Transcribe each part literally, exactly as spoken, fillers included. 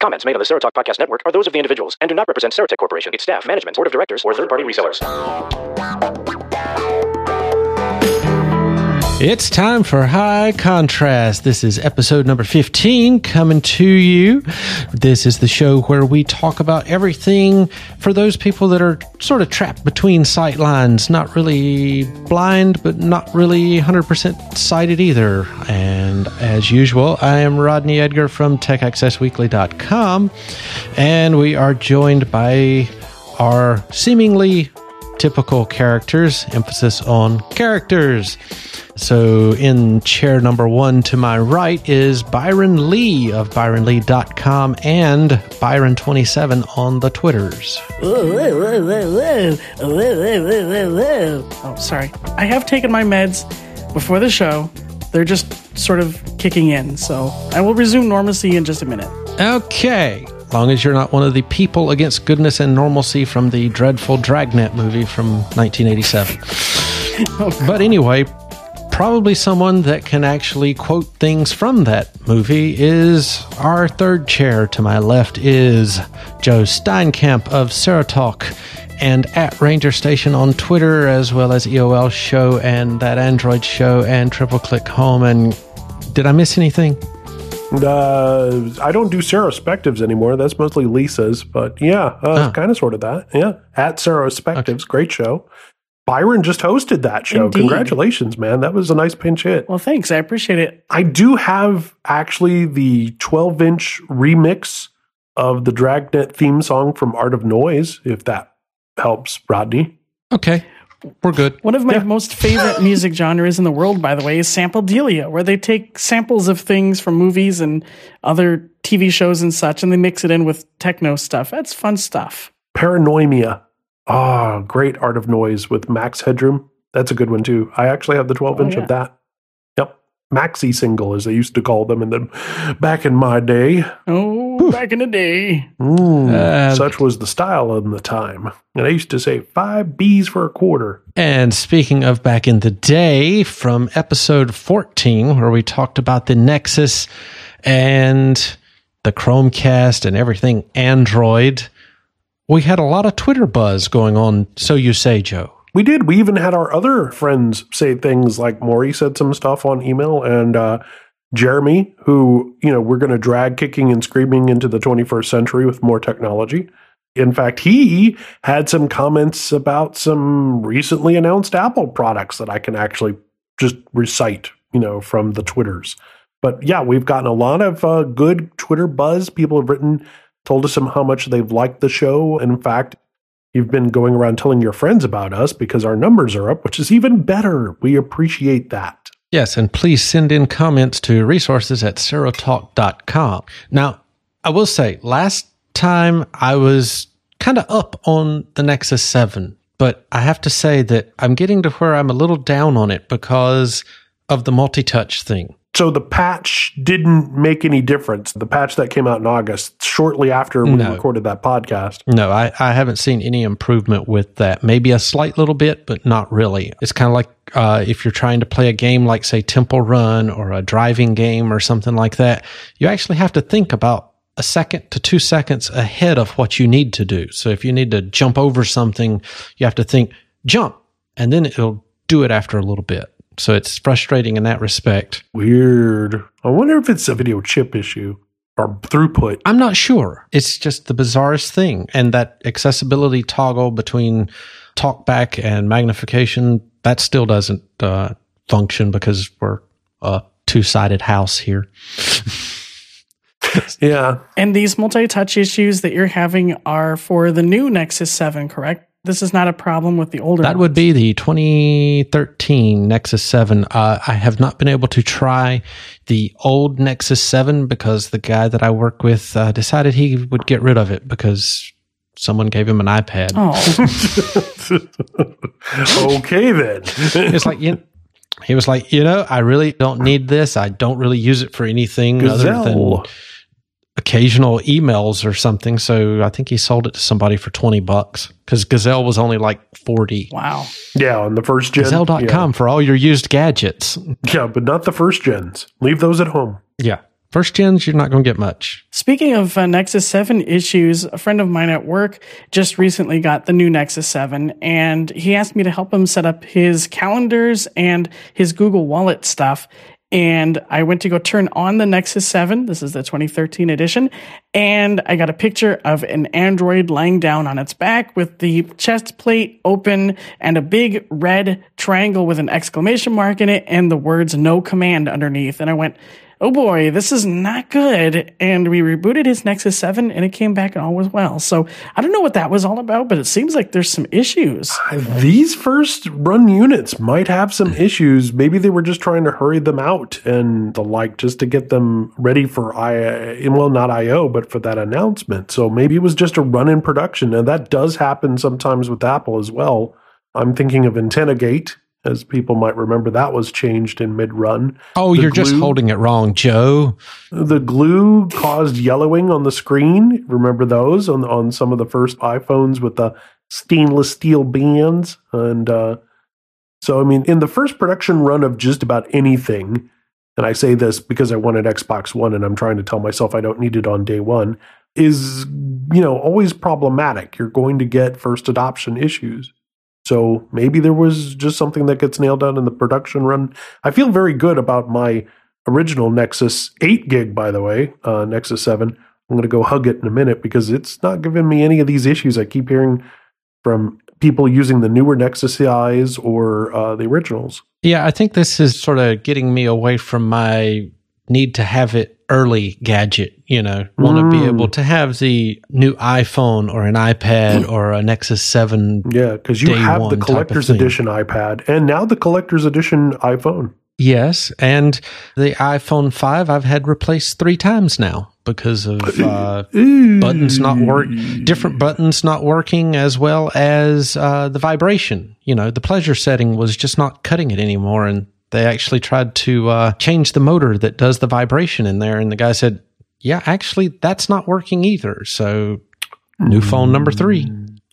Comments made on the Serotalk Podcast Network are those of the individuals and do not represent Serotech Corporation, its staff, management, board of directors, or third-party resellers. It's time for High Contrast. This is episode number fifteen coming to you. This is the show where we talk about everything for those people that are sort of trapped between sight lines, not really blind, but not really one hundred percent sighted either. And as usual, I am Rodney Edgar from tech access weekly dot com, and we are joined by our seemingly typical characters, emphasis on characters. So in chair number one to my right is Byron Lee of byron lee dot com and Byron twenty-seven on the Twitters. Whoa, whoa, whoa, whoa, whoa, whoa, whoa, whoa. Oh, sorry. I have taken my meds before the show. They're just sort of kicking in, so I will resume normalcy in just a minute. Okay. As long as you're not one of the people against goodness and normalcy from the dreadful Dragnet movie from nineteen eighty-seven. Oh, but anyway, probably someone that can actually quote things from that movie is our third chair to my left is Joe Steinkamp of Serotalk and at Ranger Station on Twitter, as well as E O L Show and That Android Show and Triple Click Home. And did I miss anything? Uh, I don't do Serospectives anymore. That's mostly Lisa's, but yeah, uh, oh. kind of sort of that. Yeah, at Serospectives, okay. Great show. Byron just hosted that show. Indeed. Congratulations, man. That was a nice pinch hit. Well, thanks. I appreciate it. I do have actually the twelve inch remix of the Dragnet theme song from Art of Noise, if that helps, Rodney. Okay. We're good. One of my yeah. most favorite music genres in the world, by the way, is Sampledelia, where they take samples of things from movies and other T V shows and such, and they mix it in with techno stuff. That's fun stuff. Paranoimia. Ah, oh, great Art of Noise with Max Headroom. That's a good one, too. I actually have the twelve inch oh, yeah. of that. Yep. Maxi single, as they used to call them in the, back in my day. Oh, Whew. back in the day. Mm, uh, such was the style of the time. And I used to say five B's for a quarter. And speaking of back in the day, from episode fourteen, where we talked about the Nexus and the Chromecast and everything Android, we had a lot of Twitter buzz going on, so you say, Joe. We did. We even had our other friends say things like Maury said some stuff on email, and uh, Jeremy, who, you know, we're going to drag kicking and screaming into the twenty-first century with more technology. In fact, he had some comments about some recently announced Apple products that I can actually just recite, you know, from the Twitters. But yeah, we've gotten a lot of uh, good Twitter buzz. People have written, told us how much they've liked the show. And in fact, you've been going around telling your friends about us because our numbers are up, which is even better. We appreciate that. Yes, and please send in comments to resources at serotalk dot com. Now, I will say, last time I was kind of up on the Nexus seven, but I have to say that I'm getting to where I'm a little down on it because of the multi-touch thing. So the patch didn't make any difference. The patch that came out in August, shortly after we no. recorded that podcast. No, I, I haven't seen any improvement with that. Maybe a slight little bit, but not really. It's kind of like uh, if you're trying to play a game like, say, Temple Run or a driving game or something like that, you actually have to think about a second to two seconds ahead of what you need to do. So if you need to jump over something, you have to think, jump, and then it'll do it after a little bit. So it's frustrating in that respect. Weird. I wonder if it's a video chip issue or throughput. I'm not sure. It's just the bizarrest thing. And that accessibility toggle between talkback and magnification, that still doesn't uh, function because we're a two-sided house here. Yeah. And these multi-touch issues that you're having are for the new Nexus seven, correct? This is not a problem with the older That ones. would be the twenty thirteen Nexus seven. Uh, I have not been able to try the old Nexus seven because the guy that I work with uh, decided he would get rid of it because someone gave him an iPad. Oh. Okay, then. It's like, you know, he was like, you know, I really don't need this. I don't really use it for anything Gazelle. other than occasional emails or something. So I think he sold it to somebody for twenty bucks because Gazelle was only like forty. Wow. Yeah, on the first gen. Gazelle dot com yeah. for all your used gadgets. Yeah, but not the first gens. Leave those at home. Yeah. First gens, you're not going to get much. Speaking of uh, Nexus seven issues, a friend of mine at work just recently got the new Nexus seven, and he asked me to help him set up his calendars and his Google Wallet stuff. And I went to go turn on the Nexus seven. This is the twenty thirteen edition. And I got a picture of an Android lying down on its back with the chest plate open and a big red triangle with an exclamation mark in it and the words no command underneath. And I went, oh boy, this is not good. And we rebooted his Nexus seven and it came back and all was well. So I don't know what that was all about, but it seems like there's some issues. These first run units might have some issues. Maybe they were just trying to hurry them out and the like, just to get them ready for I, well, not I O, but for that announcement. So maybe it was just a run in production. And that does happen sometimes with Apple as well. I'm thinking of AntennaGate. As people might remember, that was changed in mid-run. Oh, the you're glue, just holding it wrong, Joe. The glue caused yellowing on the screen. Remember those on on some of the first iPhones with the stainless steel bands? And uh, so, I mean, in the first production run of just about anything, and I say this because I wanted Xbox One and I'm trying to tell myself I don't need it on day one, is, you know, always problematic. You're going to get first adoption issues. So maybe there was just something that gets nailed down in the production run. I feel very good about my original Nexus eight gig, by the way, uh, Nexus seven. I'm going to go hug it in a minute because it's not giving me any of these issues I keep hearing from people using the newer Nexus A Is or uh, the originals. Yeah, I think this is sort of getting me away from my need to have it early gadget, you know, want to mm. be able to have the new iPhone or an iPad or a Nexus seven. Yeah, because you have the collector's edition iPad and now the collector's edition iPhone. Yes, and the iPhone five I've had replaced three times now because of uh, buttons not work, different buttons not working, as well as uh, the vibration. You know, the pleasure setting was just not cutting it anymore, and they actually tried to uh, change the motor that does the vibration in there, and the guy said, yeah, actually, that's not working either. So, new phone number three.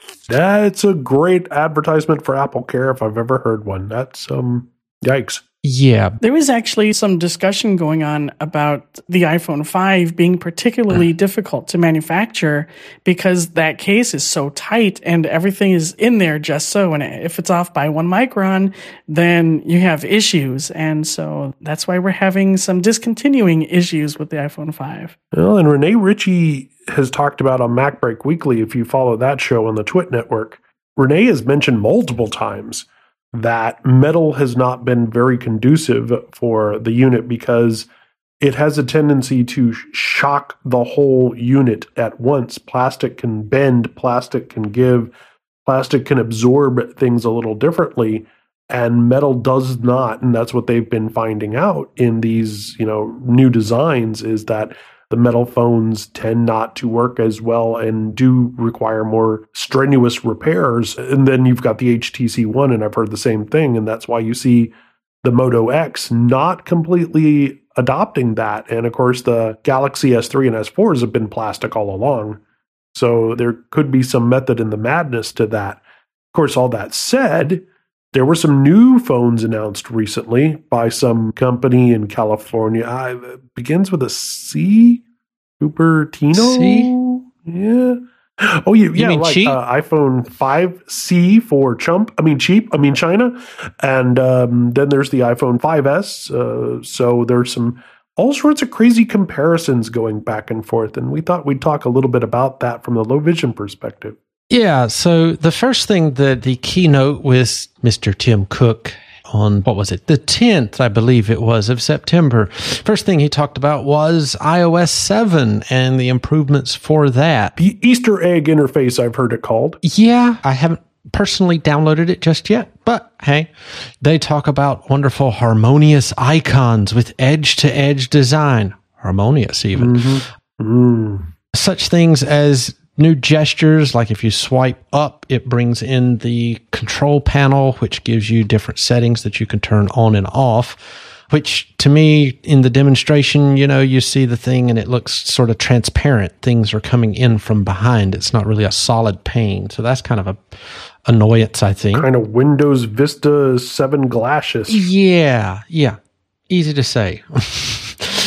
That's a great advertisement for Apple Care if I've ever heard one. That's, um, yikes. Yeah. There was actually some discussion going on about the iPhone five being particularly difficult to manufacture because that case is so tight and everything is in there just so. And if it's off by one micron, then you have issues. And so that's why we're having some discontinuing issues with the iPhone five. Well, and Renee Ritchie has talked about on MacBreak Weekly, if you follow that show on the Twit Network, Renee has mentioned multiple times that metal has not been very conducive for the unit because it has a tendency to shock the whole unit at once. Plastic can bend, plastic can give, plastic can absorb things a little differently, and metal does not. And that's what they've been finding out in these, you know, new designs, is that the metal phones tend not to work as well and do require more strenuous repairs. And then you've got the H T C One, and I've heard the same thing. And that's why you see the Moto X not completely adopting that. And of course, the Galaxy S three and S fours have been plastic all along. So there could be some method in the madness to that. Of course, all that said, there were some new phones announced recently by some company in California. Uh, it begins with a C? Cupertino? C? Yeah. Oh, yeah, yeah, mean like cheap? Uh, iPhone five C for chump. I mean, cheap. I mean, China. And um, then there's the iPhone five S. Uh, so there's some all sorts of crazy comparisons going back and forth. And we thought we'd talk a little bit about that from the low vision perspective. Yeah, so the first thing that the keynote with Mister Tim Cook on, what was it, the tenth, I believe it was, of September, first thing he talked about was i O S seven and the improvements for that. The Easter egg interface, I've heard it called. Yeah, I haven't personally downloaded it just yet, but hey, they talk about wonderful harmonious icons with edge-to-edge design. Harmonious, even. Mm-hmm. Mm. Such things as new gestures, like if you swipe up, it brings in the control panel, which gives you different settings that you can turn on and off, which to me, in the demonstration, you know, you see the thing and it looks sort of transparent. Things are coming in from behind. It's not really a solid pane. So that's kind of a annoyance, I think. Kind of Windows Vista seven glasses. Yeah, yeah. Easy to say.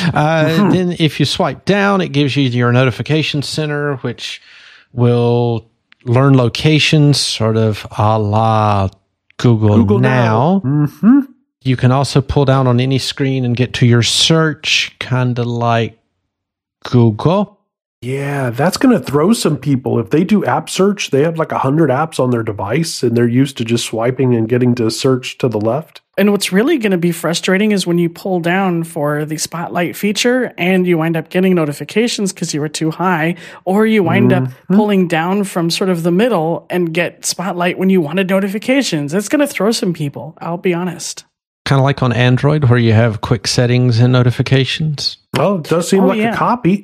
Uh, then if you swipe down, it gives you your notification center, which will learn locations, sort of a la Google, Google Now. Now. Mm-hmm. You can also pull down on any screen and get to your search, kind of like Google. Yeah, that's going to throw some people. If they do app search, they have like one hundred apps on their device, and they're used to just swiping and getting to search to the left. And what's really going to be frustrating is when you pull down for the Spotlight feature and you wind up getting notifications because you were too high, or you wind Mm-hmm. up pulling down from sort of the middle and get Spotlight when you wanted notifications. It's going to throw some people, I'll be honest. Kind of like on Android where you have quick settings and notifications. Oh, it does seem Oh, like yeah. a copy.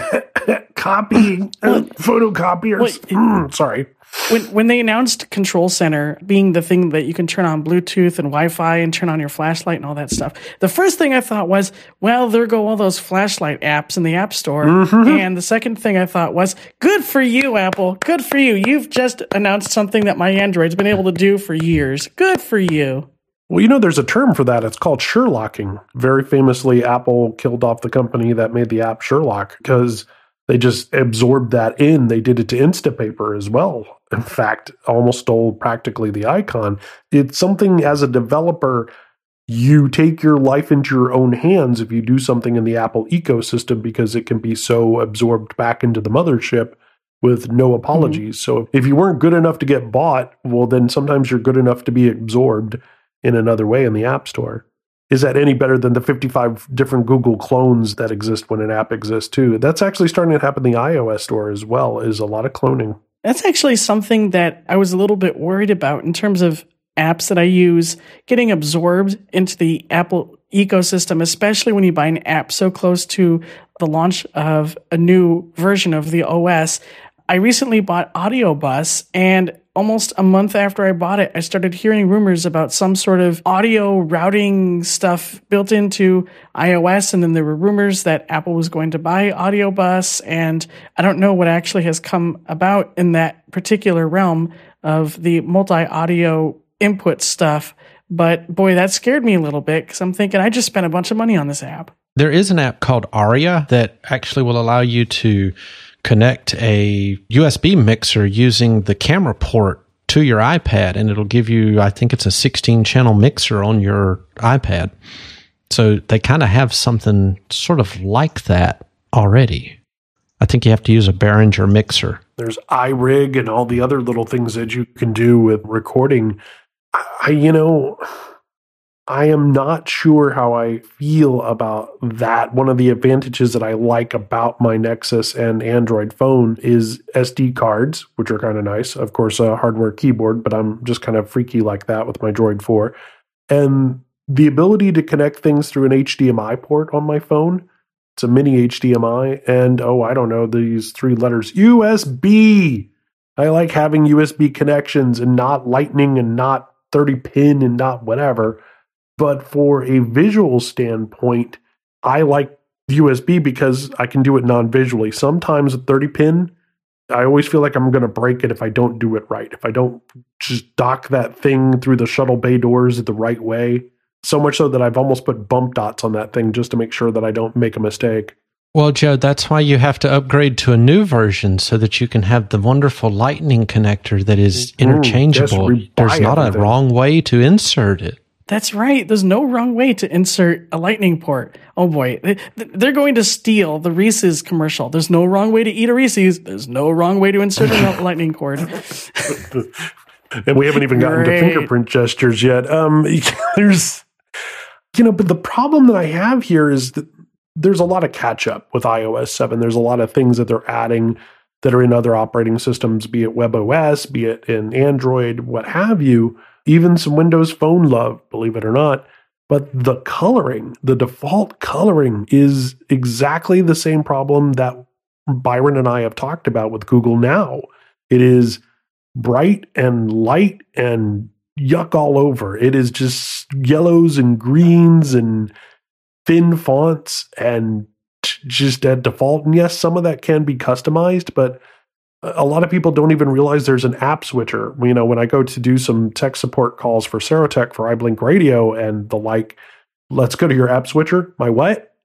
Copying. Uh, photocopiers. Well, it- Mm, sorry. When when they announced Control Center being the thing that you can turn on Bluetooth and Wi-Fi and turn on your flashlight and all that stuff, the first thing I thought was, well, there go all those flashlight apps in the App Store. Mm-hmm. And the second thing I thought was, good for you, Apple. Good for you. You've just announced something that my Android's been able to do for years. Good for you. Well, you know, there's a term for that. It's called Sherlocking. Very famously, Apple killed off the company that made the app Sherlock because they just absorbed that in. They did it to Instapaper as well. In fact, almost stole practically the icon. It's something as a developer, you take your life into your own hands if you do something in the Apple ecosystem because it can be so absorbed back into the mothership with no apologies. Mm-hmm. So if you weren't good enough to get bought, well, then sometimes you're good enough to be absorbed in another way in the App Store. Is that any better than the fifty-five different Google clones that exist when an app exists too? That's actually starting to happen in the iOS store as well, is a lot of cloning. That's actually something that I was a little bit worried about in terms of apps that I use getting absorbed into the Apple ecosystem, especially when you buy an app so close to the launch of a new version of the O S. I recently bought AudioBus, and almost a month after I bought it, I started hearing rumors about some sort of audio routing stuff built into iOS, and then there were rumors that Apple was going to buy AudioBus, and I don't know what actually has come about in that particular realm of the multi-audio input stuff, but boy, that scared me a little bit because I'm thinking I just spent a bunch of money on this app. There is an app called Aria that actually will allow you to connect a U S B mixer using the camera port to your iPad, and it'll give you, I think it's a sixteen channel mixer on your iPad. So they kind of have something sort of like that already. I think you have to use a Behringer mixer. There's iRig and all the other little things that you can do with recording. I, you know, I am not sure how I feel about that. One of the advantages that I like about my Nexus and Android phone is S D cards, which are kind of nice. Of course, a hardware keyboard, but I'm just kind of freaky like that with my Droid four. And the ability to connect things through an H D M I port on my phone. It's a mini H D M I. And, oh, I don't know, these three letters, U S B. I like having U S B connections and not Lightning and not thirty pin and not whatever. But for a visual standpoint, I like U S B because I can do it non-visually. Sometimes a thirty pin, I always feel like I'm going to break it if I don't do it right. If I don't just dock that thing through the shuttle bay doors the right way. So much so that I've almost put bump dots on that thing just to make sure that I don't make a mistake. Well, Joe, that's why you have to upgrade to a new version so that you can have the wonderful Lightning connector that is interchangeable. Mm, There's not everything. a wrong way to insert it. That's right. There's no wrong way to insert a lightning port. Oh boy, they're going to steal the Reese's commercial. There's no wrong way to eat a Reese's. There's no wrong way to insert a lightning cord. And we haven't even gotten Great. to fingerprint gestures yet. Um, there's, you know, but the problem that I have here is that there's a lot of catch up with iOS seven. There's a lot of things that they're adding that are in other operating systems, be it WebOS, be it in Android, what have you. Even some Windows Phone love, believe it or not. But the coloring, the default coloring is exactly the same problem that Byron and I have talked about with Google Now. It is bright and light and yuck all over. It is just yellows and greens and thin fonts and just at default. And yes, some of that can be customized, but a lot of people don't even realize there's an app switcher. You know, when I go to do some tech support calls for Serotech for iBlink Radio and the like, let's go to your app switcher. My what?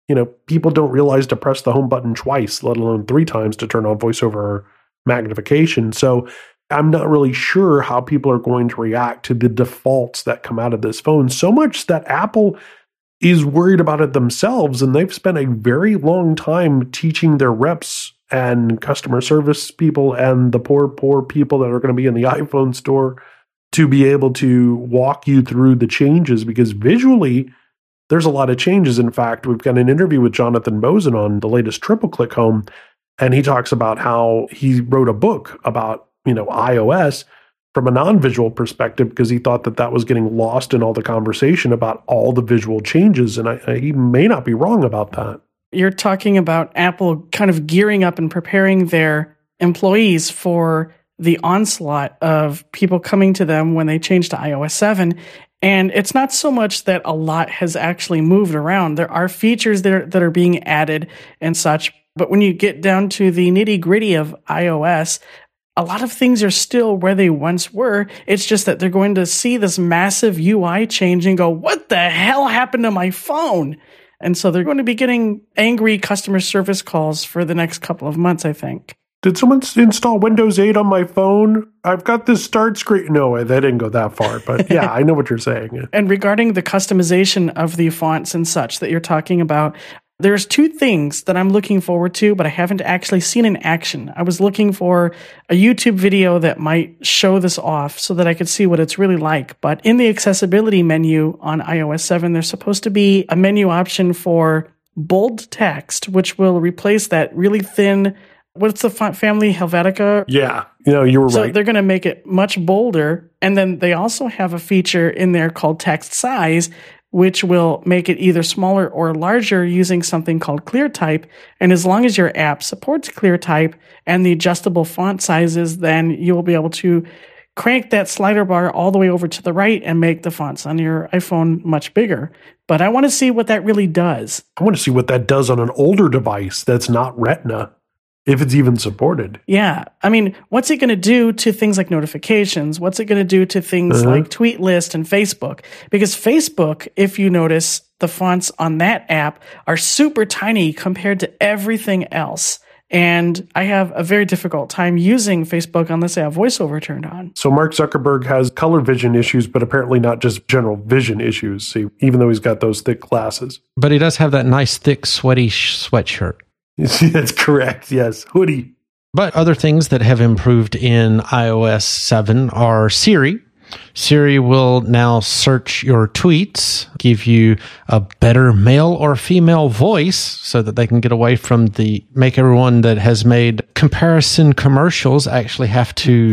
You know, people don't realize to press the home button twice, let alone three times to turn on voiceover magnification. So I'm not really sure how people are going to react to the defaults that come out of this phone, so much that Apple is worried about it themselves, and they've spent a very long time teaching their reps and customer service people and the poor, poor people that are going to be in the iPhone store to be able to walk you through the changes, because visually, there's a lot of changes. In fact, we've got an interview with Jonathan Mosen on the latest Triple Click Home, and he talks about how he wrote a book about, you know, iOS from a non-visual perspective because he thought that that was getting lost in all the conversation about all the visual changes. And I, I, he may not be wrong about that. You're talking about Apple kind of gearing up and preparing their employees for the onslaught of people coming to them when they change to iOS seven. And it's not so much that a lot has actually moved around. There are features that are, that are being added and such. But when you get down to the nitty-gritty of iOS, a lot of things are still where they once were. It's just that they're going to see this massive U I change and go, what the hell happened to my phone? And so they're going to be getting angry customer service calls for the next couple of months, I think. Did someone install Windows eight on my phone? I've got this start screen. No, they didn't go that far, but yeah, I know what you're saying. And regarding the customization of the fonts and such that you're talking about, there's two things that I'm looking forward to, but I haven't actually seen in action. I was looking for a YouTube video that might show this off so that I could see what it's really like. But in the accessibility menu on iOS seven, there's supposed to be a menu option for bold text, which will replace that really thin, what's the font family, Helvetica? Yeah, you know, you were so right. They're going to make it much bolder. And then they also have a feature in there called text size, which will make it either smaller or larger using something called ClearType. And as long as your app supports ClearType and the adjustable font sizes, then you will be able to crank that slider bar all the way over to the right and make the fonts on your iPhone much bigger. But I want to see what that really does. I want to see what that does on an older device that's not Retina, if it's even supported. Yeah. I mean, what's it going to do to things like notifications? What's it going to do to things uh-huh. like Tweet List and Facebook? Because Facebook, if you notice, the fonts on that app are super tiny compared to everything else. And I have a very difficult time using Facebook unless I have VoiceOver turned on. So Mark Zuckerberg has color vision issues, but apparently not just general vision issues, see, even though he's got those thick glasses. But he does have that nice, thick, sweaty sh- sweatshirt. That's correct, yes. Hoodie. But other things that have improved in iOS seven are Siri. Siri will now search your tweets, give you a better male or female voice so that they can get away from the, make everyone that has made comparison commercials actually have to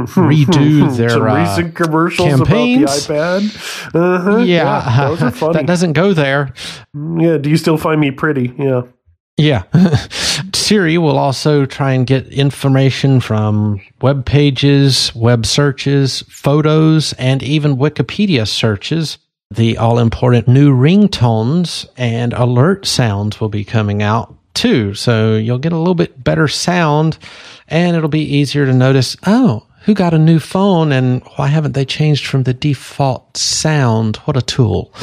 redo their Some uh, recent commercials campaigns. about the iPad. Uh-huh. Yeah, yeah, those are funny. That doesn't go there. Yeah, do you still find me pretty? Yeah. Yeah. Siri will also try and get information from web pages, web searches, photos, and even Wikipedia searches. The all-important new ringtones and alert sounds will be coming out too. So you'll get a little bit better sound, and it'll be easier to notice, oh, who got a new phone, and why haven't they changed from the default sound? What a tool.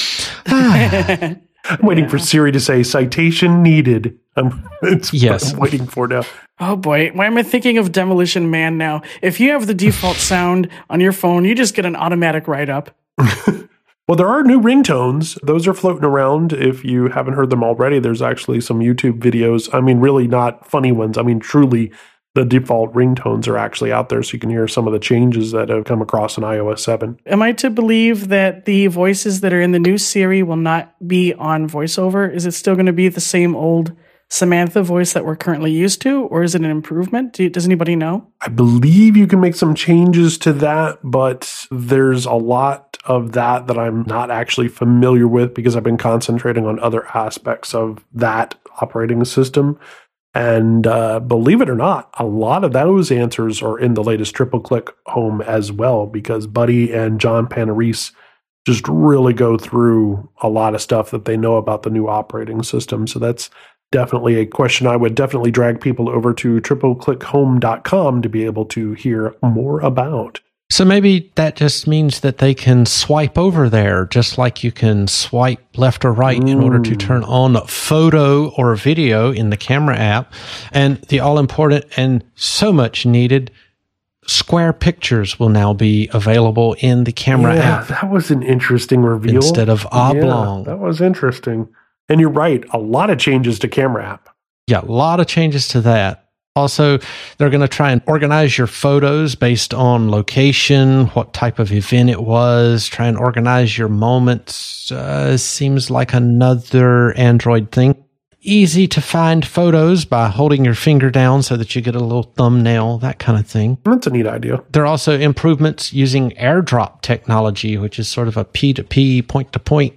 I'm waiting yeah. for Siri to say citation needed. I'm, it's yes. what I'm waiting for now. Oh boy, why am I thinking of Demolition Man now? If you have the default sound on your phone, you just get an automatic write-up. Well, there are new ringtones. Those are floating around. If you haven't heard them already, there's actually some YouTube videos. I mean, really not funny ones. I mean, truly, the default ringtones are actually out there so you can hear some of the changes that have come across in iOS seven. Am I to believe that the voices that are in the new Siri will not be on VoiceOver? Is it still going to be the same old Samantha voice that we're currently used to, or is it an improvement? Do, does anybody know? I believe you can make some changes to that, but there's a lot of that that I'm not actually familiar with because I've been concentrating on other aspects of that operating system. And uh, believe it or not, a lot of those answers are in the latest Triple Click Home as well, because Buddy and John Panarese just really go through a lot of stuff that they know about the new operating system. So that's definitely a question I would definitely drag people over to triple click home dot com to be able to hear more about. So maybe that just means that they can swipe over there, just like you can swipe left or right mm. in order to turn on photo or video in the camera app. And the all-important and so much needed square pictures will now be available in the camera yeah, app. That was an interesting reveal. Instead of oblong. Yeah, that was interesting. And you're right, a lot of changes to camera app. Yeah, a lot of changes to that. Also, they're going to try and organize your photos based on location, what type of event it was, try and organize your moments. Uh, seems like another Android thing. Easy to find photos by holding your finger down so that you get a little thumbnail, that kind of thing. That's a neat idea. There are also improvements using AirDrop technology, which is sort of a P two P, point-to-point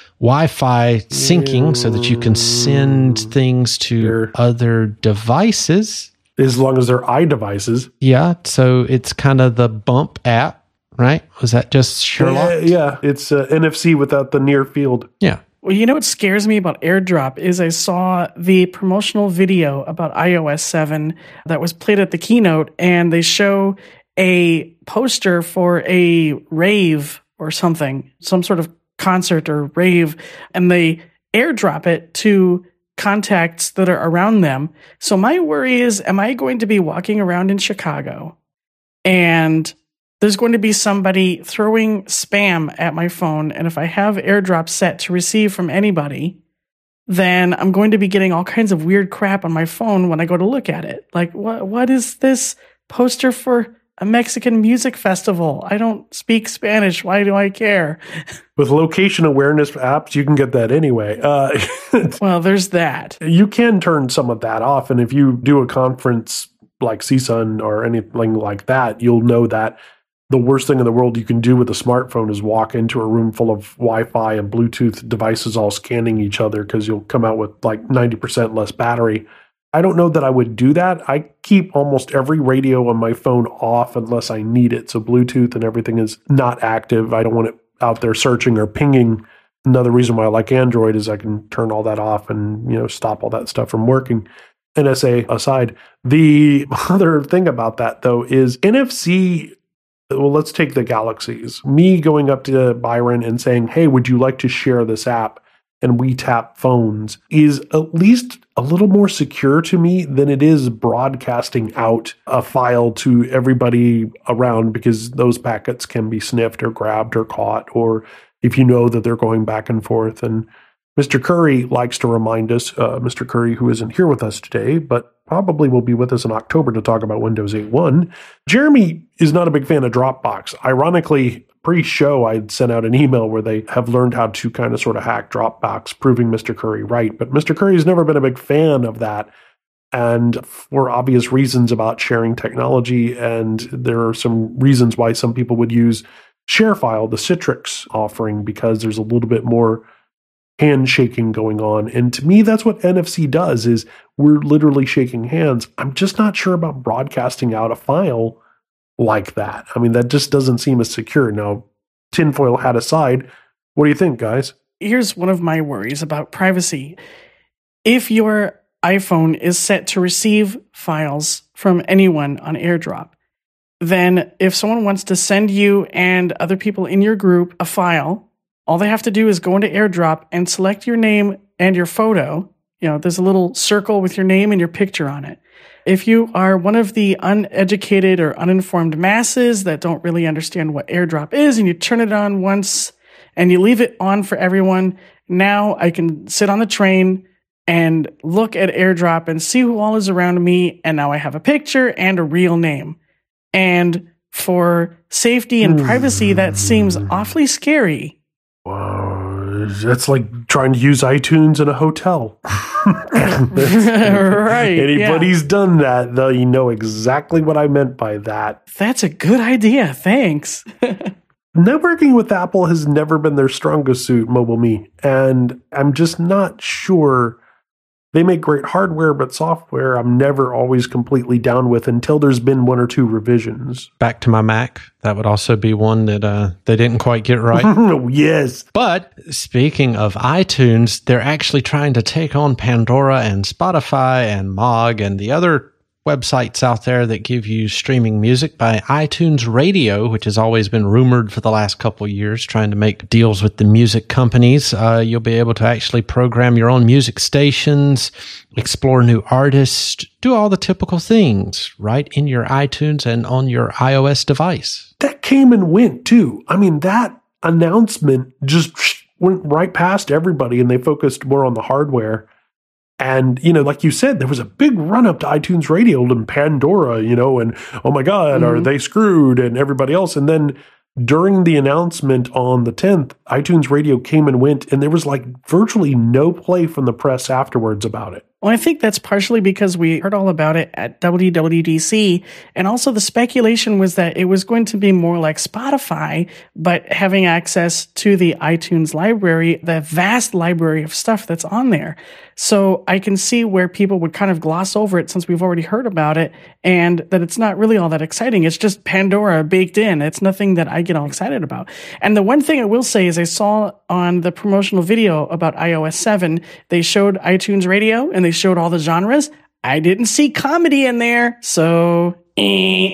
Wi-Fi syncing so that you can send things to sure. other devices. As long as they're iDevices. Yeah, so it's kind of the Bump app, right? Was that just Sherlock? Yeah, yeah. It's uh, N F C without the near field. Yeah. Well, you know what scares me about AirDrop is I saw the promotional video about i O S seven that was played at the keynote, and they show a poster for a rave or something, some sort of concert or rave, and they airdrop it to contacts that are around them. So my worry is, am I going to be walking around in Chicago and there's going to be somebody throwing spam at my phone, and if I have AirDrop set to receive from anybody, then I'm going to be getting all kinds of weird crap on my phone when I go to look at it. Like, what? what is this poster for a Mexican music festival? I don't speak Spanish. Why do I care? With location awareness apps, you can get that anyway. Uh, well, there's that. You can turn some of that off, and if you do a conference like C S U N or anything like that, you'll know that the worst thing in the world you can do with a smartphone is walk into a room full of Wi-Fi and Bluetooth devices all scanning each other, because you'll come out with like ninety percent less battery. I don't know that I would do that. I keep almost every radio on my phone off unless I need it. So Bluetooth and everything is not active. I don't want it out there searching or pinging. Another reason why I like Android is I can turn all that off and, you know, stop all that stuff from working. N S A aside, the other thing about that, though, is N F C. Well, let's take the Galaxies. Me going up to Byron and saying, hey, would you like to share this app? And we tap phones is at least a little more secure to me than it is broadcasting out a file to everybody around, because those packets can be sniffed or grabbed or caught, or if you know that they're going back and forth. And Mister Curry likes to remind us, uh, Mister Curry, who isn't here with us today, but probably will be with us in October to talk about Windows eight point one. Jeremy is not a big fan of Dropbox. Ironically, pre-show, I'd sent out an email where they have learned how to kind of sort of hack Dropbox, proving Mister Curry right. But Mister Curry has never been a big fan of that, and for obvious reasons about sharing technology. And there are some reasons why some people would use ShareFile, the Citrix offering, because there's a little bit more handshaking going on. And to me, that's what N F C does, is we're literally shaking hands. I'm just not sure about broadcasting out a file like that. I mean, that just doesn't seem as secure. Now, tinfoil hat aside, what do you think, guys? Here's one of my worries about privacy. If your iPhone is set to receive files from anyone on AirDrop, then if someone wants to send you and other people in your group a file, all they have to do is go into AirDrop and select your name and your photo. You know, there's a little circle with your name and your picture on it. If you are one of the uneducated or uninformed masses that don't really understand what AirDrop is, and you turn it on once and you leave it on for everyone, now I can sit on the train and look at AirDrop and see who all is around me, and now I have a picture and a real name. And for safety and privacy, that seems awfully scary. Wow, that's like trying to use iTunes in a hotel. Right. Anybody's yeah. done that, though, you know exactly what I meant by that. That's a good idea. Thanks. Networking with Apple has never been their strongest suit, MobileMe, and I'm just not sure. They make great hardware, but software I'm never always completely down with until there's been one or two revisions. Back to my Mac. That would also be one that uh, they didn't quite get right. Oh, yes. But speaking of iTunes, they're actually trying to take on Pandora and Spotify and Mog and the other websites out there that give you streaming music by iTunes Radio, which has always been rumored for the last couple of years, trying to make deals with the music companies. Uh, you'll be able to actually program your own music stations, explore new artists, do all the typical things right in your iTunes and on your iOS device. That came and went too. I mean, that announcement just went right past everybody and they focused more on the hardware. And, you know, like you said, there was a big run up to iTunes Radio and Pandora, you know, and oh my God, mm-hmm. are they screwed and everybody else. And then during the announcement on the tenth, iTunes Radio came and went, and there was like virtually no play from the press afterwards about it. Well, I think that's partially because we heard all about it at W W D C, and also the speculation was that it was going to be more like Spotify, but having access to the iTunes library, the vast library of stuff that's on there. So I can see where people would kind of gloss over it since we've already heard about it, and that it's not really all that exciting. It's just Pandora baked in. It's nothing that I get all excited about. And the one thing I will say is I saw on the promotional video about i O S seven, they showed iTunes Radio and they showed all the genres. I didn't see comedy in there, so eh.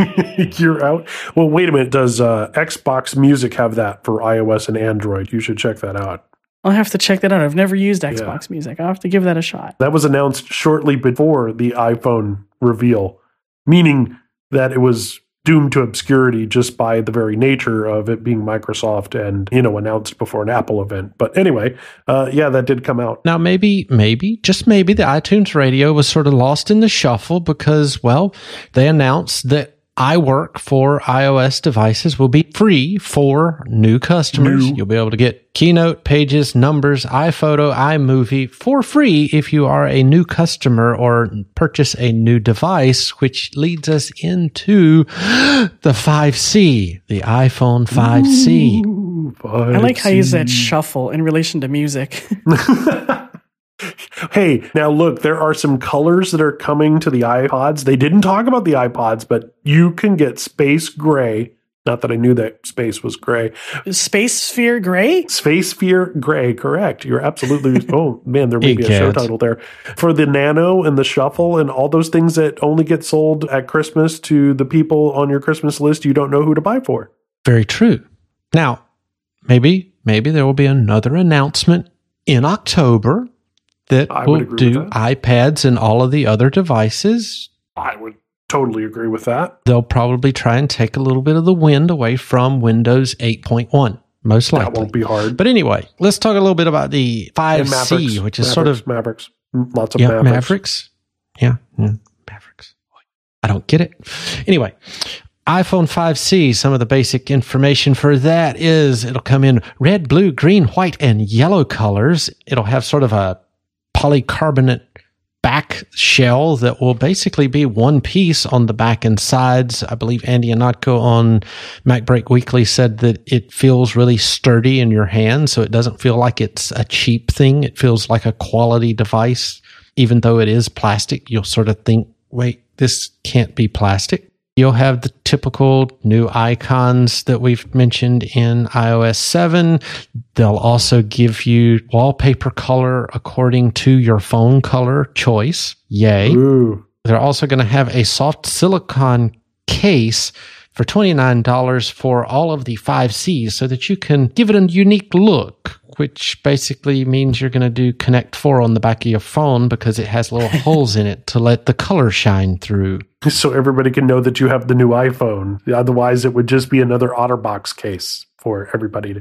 You're out. Well, wait a minute. Does uh, Xbox Music have that for iOS and Android? You should check that out. I'll have to check that out. I've never used Xbox yeah. Music. I'll have to give that a shot. That was announced shortly before the iPhone reveal, meaning that it was doomed to obscurity just by the very nature of it being Microsoft and, you know, announced before an Apple event. But anyway, uh, yeah, that did come out. Now, maybe, maybe, just maybe the iTunes Radio was sort of lost in the shuffle because, well, they announced that iWork for iOS devices will be free for new customers. New. You'll be able to get Keynote, Pages, Numbers, iPhoto, iMovie for free if you are a new customer or purchase a new device, which leads us into the five C, the iPhone five C. Ooh, five C. I like how you use that shuffle in relation to music. Hey, now look, there are some colors that are coming to the iPods. They didn't talk about the iPods, but you can get space gray. Not that I knew that space was gray. Space Sphere Gray? Space Sphere Gray, correct. You're absolutely, oh man, there may be a show title there. For the Nano and the Shuffle and all those things that only get sold at Christmas to the people on your Christmas list you don't know who to buy for. Very true. Now, maybe, maybe there will be another announcement in October that I will do iPads and all of the other devices. I would totally agree with that. They'll probably try and take a little bit of the wind away from Windows eight point one, most likely. That won't be hard. But anyway, let's talk a little bit about the five C, which is Mavericks, sort of... Mavericks. Lots of yeah, Mavericks. Mavericks. Yeah, mm, Mavericks. I don't get it. Anyway, iPhone five C, some of the basic information for that is it'll come in red, blue, green, white, and yellow colors. It'll have sort of a polycarbonate back shell that will basically be one piece on the back and sides. I believe Andy Ihnatko on MacBreak Weekly said that it feels really sturdy in your hand, so it doesn't feel like it's a cheap thing. It feels like a quality device. Even though it is plastic, you'll sort of think, wait, this can't be plastic. You'll have the typical new icons that we've mentioned in i O S seven. They'll also give you wallpaper color according to your phone color choice. Yay. Ooh. They're also going to have a soft silicone case for twenty-nine dollars for all of the five Cs so that you can give it a unique look, which basically means you're going to do Connect four on the back of your phone because it has little holes in it to let the color shine through. So everybody can know that you have the new iPhone. Otherwise, it would just be another OtterBox case for everybody to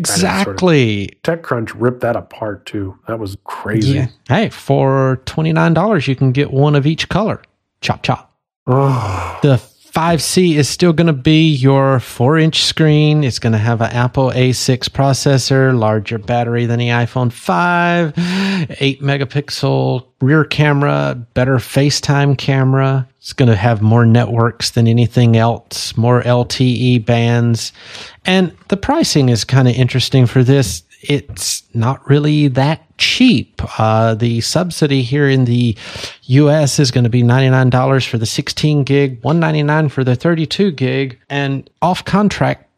exactly. Sort of, TechCrunch ripped that apart too. That was crazy. Yeah. Hey, for twenty-nine dollars, you can get one of each color. Chop, chop. Oh. The five C is still going to be your four-inch screen. It's going to have an Apple A six processor, larger battery than the iPhone five, eight megapixel rear camera, better FaceTime camera. It's going to have more networks than anything else, more L T E bands. And the pricing is kind of interesting for this. It's not really that cheap. Uh, the subsidy here in the U S is going to be ninety-nine dollars for the sixteen gig, one hundred ninety-nine dollars for the thirty-two gig, and off contract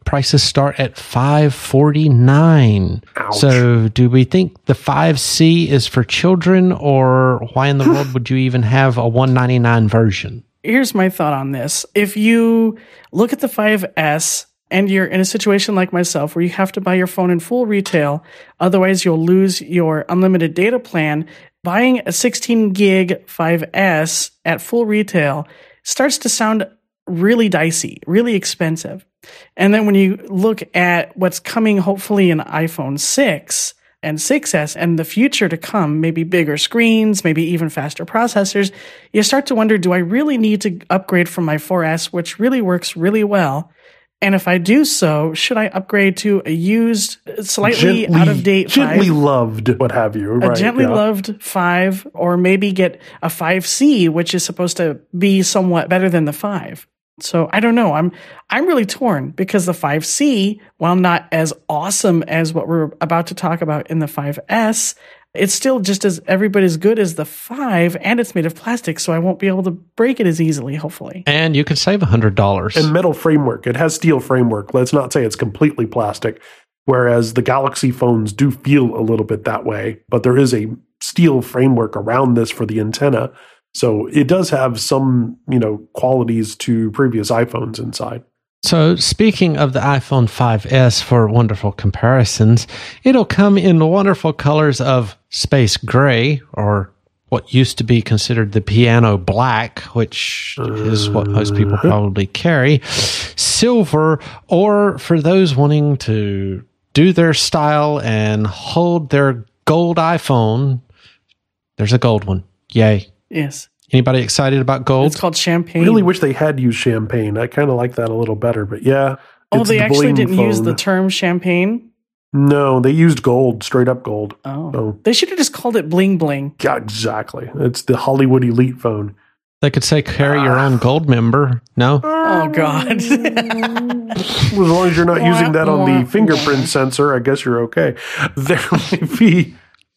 prices start at five forty-nine. Ouch. So do we think the five C is for children, or why in the world would you even have a one ninety-nine version? Here's my thought on this. If you look at the five S and you're in a situation like myself where you have to buy your phone in full retail, otherwise you'll lose your unlimited data plan, buying a sixteen gig five S at full retail starts to sound really dicey, really expensive. And then when you look at what's coming, hopefully in iPhone six and six S and the future to come, maybe bigger screens, maybe even faster processors, you start to wonder, do I really need to upgrade from my four S, which really works really well? And if I do so, should I upgrade to a used, slightly Gently- out-of-date Gently five? loved, what have you. A Right, gently yeah. loved five, or maybe get a five C, which is supposed to be somewhat better than the five. So I don't know. I'm I'm really torn because the five C, while not as awesome as what we're about to talk about in the five S, it's still just as every bit as good as the five, and it's made of plastic, so I won't be able to break it as easily, hopefully. And you can save one hundred dollars. And metal framework. It has steel framework. Let's not say it's completely plastic, whereas the Galaxy phones do feel a little bit that way. But there is a steel framework around this for the antenna. So it does have some, you know, qualities to previous iPhones inside. So speaking of the iPhone five S for wonderful comparisons, it'll come in the wonderful colors of space gray, or what used to be considered the piano black, which is what most people probably carry, silver, or for those wanting to do their style and hold their gold iPhone, there's a gold one. Yay. Yes. Anybody excited about gold? It's called champagne. Really wish they had used champagne. I kind of like that a little better, but yeah. oh, it's they the actually bling didn't use phone. the term champagne? No, they used gold, straight up gold. Oh. Oh. They should have just called it bling bling. Yeah, exactly. It's the Hollywood Elite phone. They could say carry your own gold member. No? Oh, God. As long as you're not using that on the fingerprint sensor, I guess you're okay. There may be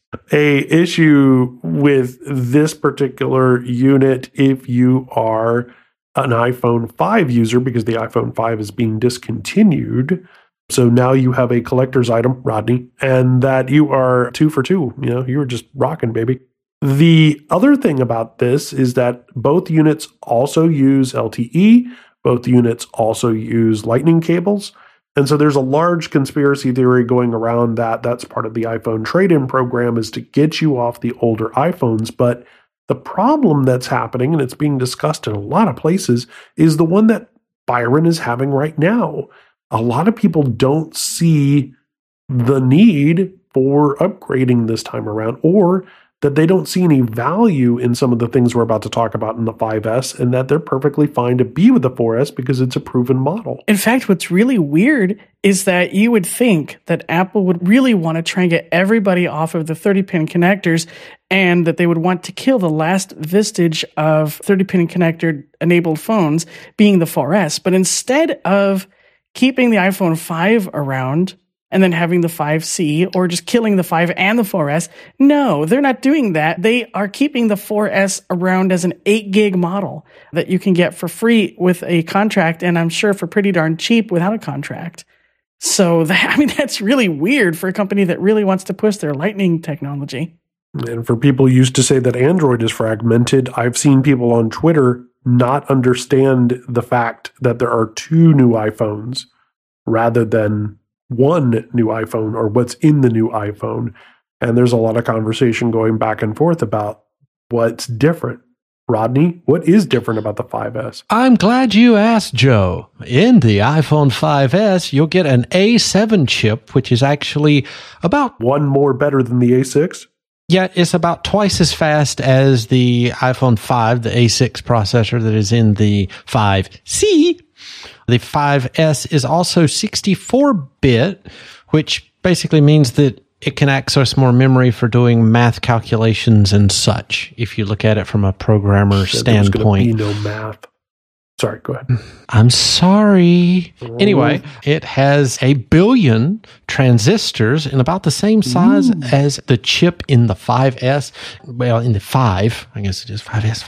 a issue with this particular unit if you are an iPhone five user, because the iPhone five is being discontinued. So now you have a collector's item, Rodney, and that you are two for two. You know, you were just rocking, baby. The other thing about this is that both units also use L T E. Both units also use lightning cables. And so there's a large conspiracy theory going around that that's part of the iPhone trade-in program, is to get you off the older iPhones. But the problem that's happening, and it's being discussed in a lot of places, is the one that Byron is having right now. A lot of people don't see the need for upgrading this time around, or that they don't see any value in some of the things we're about to talk about in the five S, and that they're perfectly fine to be with the four S because it's a proven model. In fact, what's really weird is that you would think that Apple would really want to try and get everybody off of the thirty-pin connectors, and that they would want to kill the last vestige of thirty-pin connector-enabled phones, being the four S. But instead of keeping the iPhone five around and then having the five C, or just killing the five and the four S. No, they're not doing that. They are keeping the four S around as an eight gig model that you can get for free with a contract, and I'm sure for pretty darn cheap without a contract. So, that, I mean, that's really weird for a company that really wants to push their Lightning technology. And for people used to say that Android is fragmented, I've seen people on Twitter not understand the fact that there are two new iPhones rather than one new iPhone, or what's in the new iPhone. And there's a lot of conversation going back and forth about what's different. Rodney, what is different about the five S? I'm glad you asked, Joe. In the iPhone five S, you'll get an A seven chip, which is actually about, One more better than the A six? yeah, it's about twice as fast as the iPhone five, the A six processor that is in the five C. The five S is also sixty-four bit, which basically means that it can access more memory for doing math calculations and such, if you look at it from a programmer Said there was gonna standpoint. be no math. Sorry, go ahead. I'm sorry. Anyway, it has a billion transistors in about the same size Ooh. as the chip in the five S. Well, in the five, I guess it is five S, five S.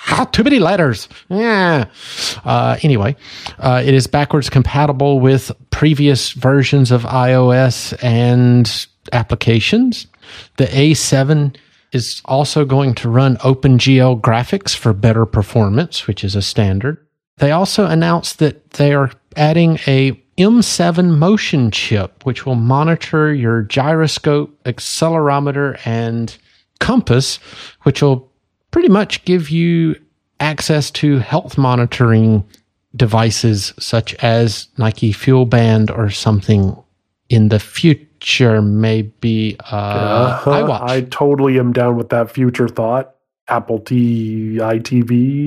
Ah, too many letters. Yeah. Uh, anyway, uh, it is backwards compatible with previous versions of iOS and applications. The A seven is also going to run OpenGL graphics for better performance, which is a standard. They also announced that they are adding a M seven motion chip, which will monitor your gyroscope, accelerometer, and compass, which will pretty much give you access to health monitoring devices such as Nike Fuel Band or something in the future, maybe uh, uh-huh. iWatch. I totally am down with that future thought. Apple T I T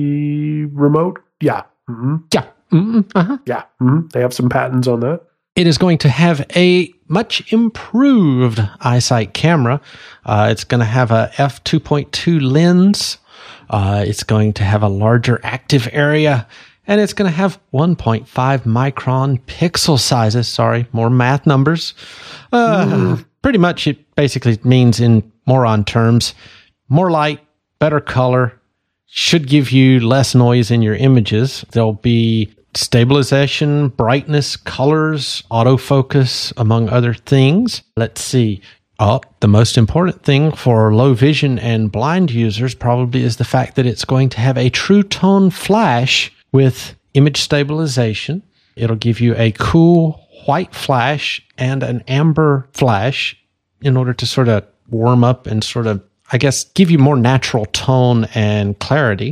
V remote. Yeah. Mm-hmm. Yeah. Mm-hmm. Uh-huh. Yeah. Mm-hmm. They have some patents on that. It is going to have a much improved iSight camera. Uh, it's going to have a f two point two lens. Uh, it's going to have a larger active area, and it's going to have one point five micron pixel sizes. Sorry, more math numbers. Uh, mm. Pretty much it basically means in moron terms, more light, better color, should give you less noise in your images. There'll be stabilization, brightness, colors, autofocus, among other things. Let's see. Oh, the most important thing for low vision and blind users probably is the fact that it's going to have a true tone flash with image stabilization. It'll give you a cool white flash and an amber flash in order to sort of warm up and sort of, I guess, give you more natural tone and clarity.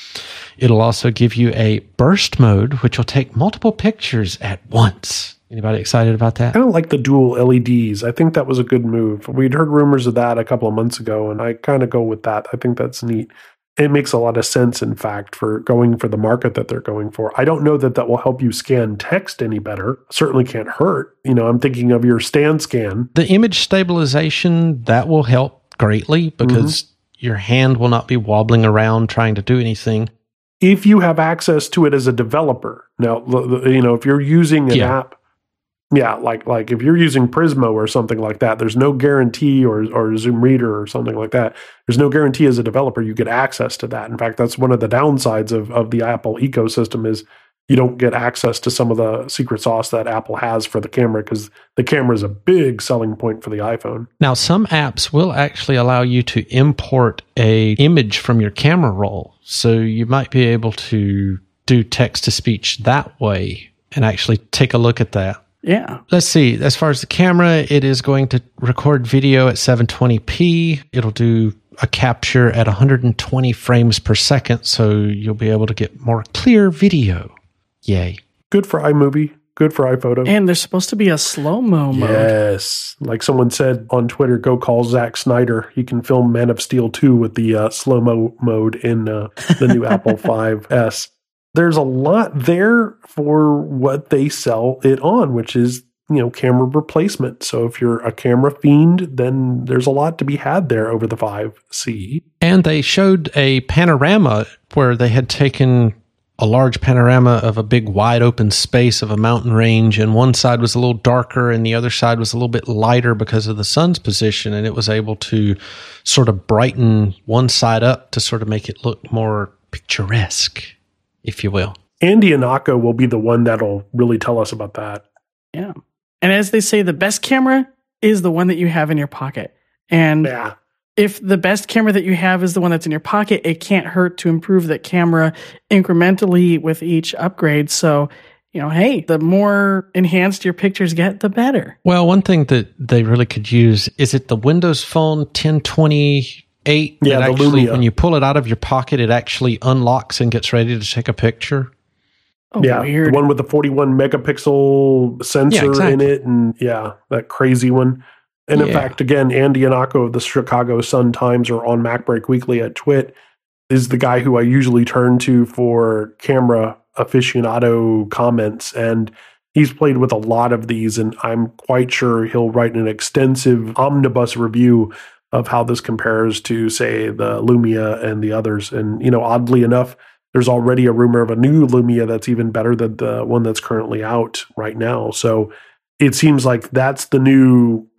It'll also give you a burst mode, which will take multiple pictures at once. Anybody excited about that? I don't like the dual L E Ds. I think that was a good move. We'd heard rumors of that a couple of months ago, and I kind of go with that. I think that's neat. It makes a lot of sense, in fact, for going for the market that they're going for. I don't know that that will help you scan text any better. Certainly can't hurt. You know, I'm thinking of your StanScan. The image stabilization, that will help greatly because mm-hmm. your hand will not be wobbling around trying to do anything. If you have access to it as a developer. Now, you know, if you're using an yeah. app, yeah, like like if you're using Prismo or something like that, there's no guarantee, or or Zoom Reader or something like that. There's no guarantee as a developer you get access to that. In fact, that's one of the downsides of, of the Apple ecosystem is you don't get access to some of the secret sauce that Apple has for the camera because the camera is a big selling point for the iPhone. Now, some apps will actually allow you to import a image from your camera roll. So you might be able to do text-to-speech that way and actually take a look at that. Yeah. Let's see. As far as the camera, it is going to record video at seven twenty p. It'll do a capture at one hundred twenty frames per second, so you'll be able to get more clear video. Yay. Good for iMovie. Good for iPhoto. And there's supposed to be a slow-mo mode. Yes. Like someone said on Twitter, go call Zack Snyder. He can film Man of Steel two with the uh, slow-mo mode in uh, the new Apple five S. There's a lot there for what they sell it on, which is, you know, camera replacement. So if you're a camera fiend, then there's a lot to be had there over the five C. And they showed a panorama where they had taken a large panorama of a big wide open space of a mountain range, and one side was a little darker and the other side was a little bit lighter because of the sun's position, and it was able to sort of brighten one side up to sort of make it look more picturesque, if you will. Andy Anako will be the one that'll really tell us about that. Yeah. And as they say, the best camera is the one that you have in your pocket. And yeah. if the best camera that you have is the one that's in your pocket, it can't hurt to improve that camera incrementally with each upgrade. So, you know, hey, the more enhanced your pictures get, the better. Well, one thing that they really could use, is it the Windows Phone ten twenty-eight? Yeah, that the actually, Lumia. when you pull it out of your pocket, it actually unlocks and gets ready to take a picture. Oh, yeah, weird. the one with the forty-one megapixel sensor Yeah, exactly. in it, and yeah, that crazy one. And in Yeah. fact, again, Andy Anako of the Chicago Sun-Times or on MacBreak Weekly at Twit is the guy who I usually turn to for camera aficionado comments. And he's played with a lot of these, and I'm quite sure he'll write an extensive omnibus review of how this compares to, say, the Lumia and the others. And, you know, oddly enough, there's already a rumor of a new Lumia that's even better than the one that's currently out right now. So it seems like that's the new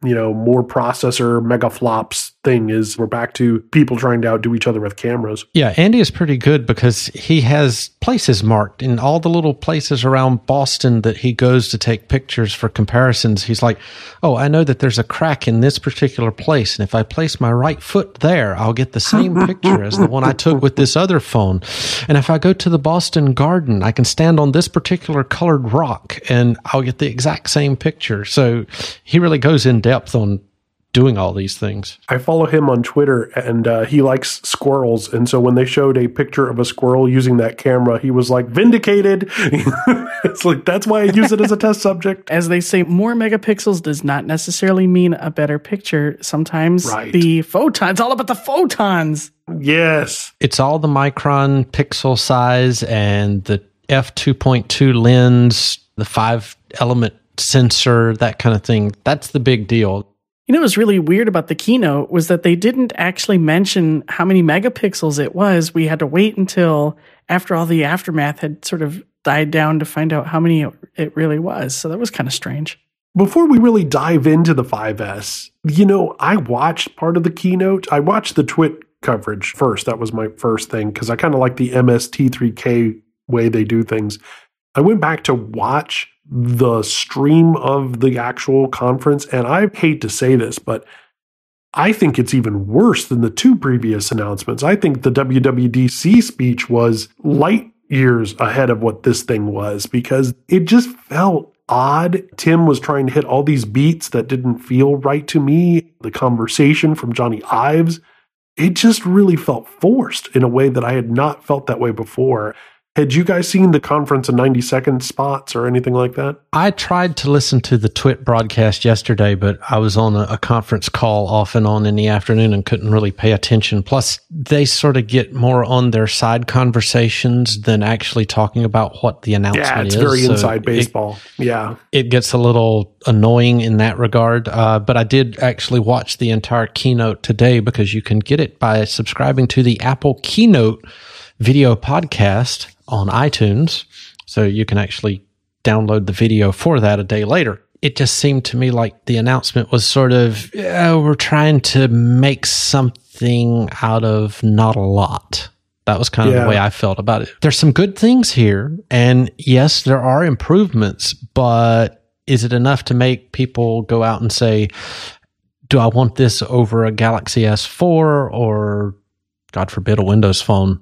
you know, more processor megaflops thing is we're back to people trying to outdo each other with cameras. Yeah, Andy is pretty good because he has places marked in all the little places around Boston that he goes to take pictures for comparisons. He's like, oh, I know that there's a crack in this particular place, and if I place my right foot there, I'll get the same picture as the one I took with this other phone. And if I go to the Boston Garden, I can stand on this particular colored rock, and I'll get the exact same picture. So he really goes in depth on doing all these things. I follow him on Twitter, and uh, he likes squirrels. And so when they showed a picture of a squirrel using that camera, he was like, vindicated. It's like, that's why I use it as a test subject. As they say, more megapixels does not necessarily mean a better picture. Sometimes right. the photons, it's all about the photons. Yes. It's all the micron pixel size and the f two point two lens, the five element sensor, that kind of thing. That's the big deal. You know what was really weird about the keynote was that they didn't actually mention how many megapixels it was. We had to wait until after all the aftermath had sort of died down to find out how many it really was. So that was kind of strange. Before we really dive into the five S, you know, I watched part of the keynote. I watched the Twit coverage first. That was my first thing because I kind of like the M S T three K way they do things. I went back to watch the stream of the actual conference, and I hate to say this, but I think it's even worse than the two previous announcements. I think the W W D C speech was light years ahead of what this thing was because it just felt odd. Tim was trying to hit all these beats that didn't feel right to me. The conversation from Johnny Ives, it just really felt forced in a way that I had not felt that way before. Had you guys seen the conference in ninety second spots or anything like that? I tried to listen to the Twit broadcast yesterday, but I was on a, a conference call off and on in the afternoon and couldn't really pay attention. Plus, they sort of get more on their side conversations than actually talking about what the announcement is. Yeah, it's is. very so inside it, baseball. Yeah. It gets a little annoying in that regard. Uh, but I did actually watch the entire keynote today because you can get it by subscribing to the Apple Keynote video podcast on iTunes, so you can actually download the video for that a day later. It just seemed to me like the announcement was sort of, uh, we're trying to make something out of not a lot. That was kind of yeah. the way I felt about it. There's some good things here, and yes, there are improvements, but is it enough to make people go out and say, do I want this over a Galaxy S four or, God forbid, a Windows Phone?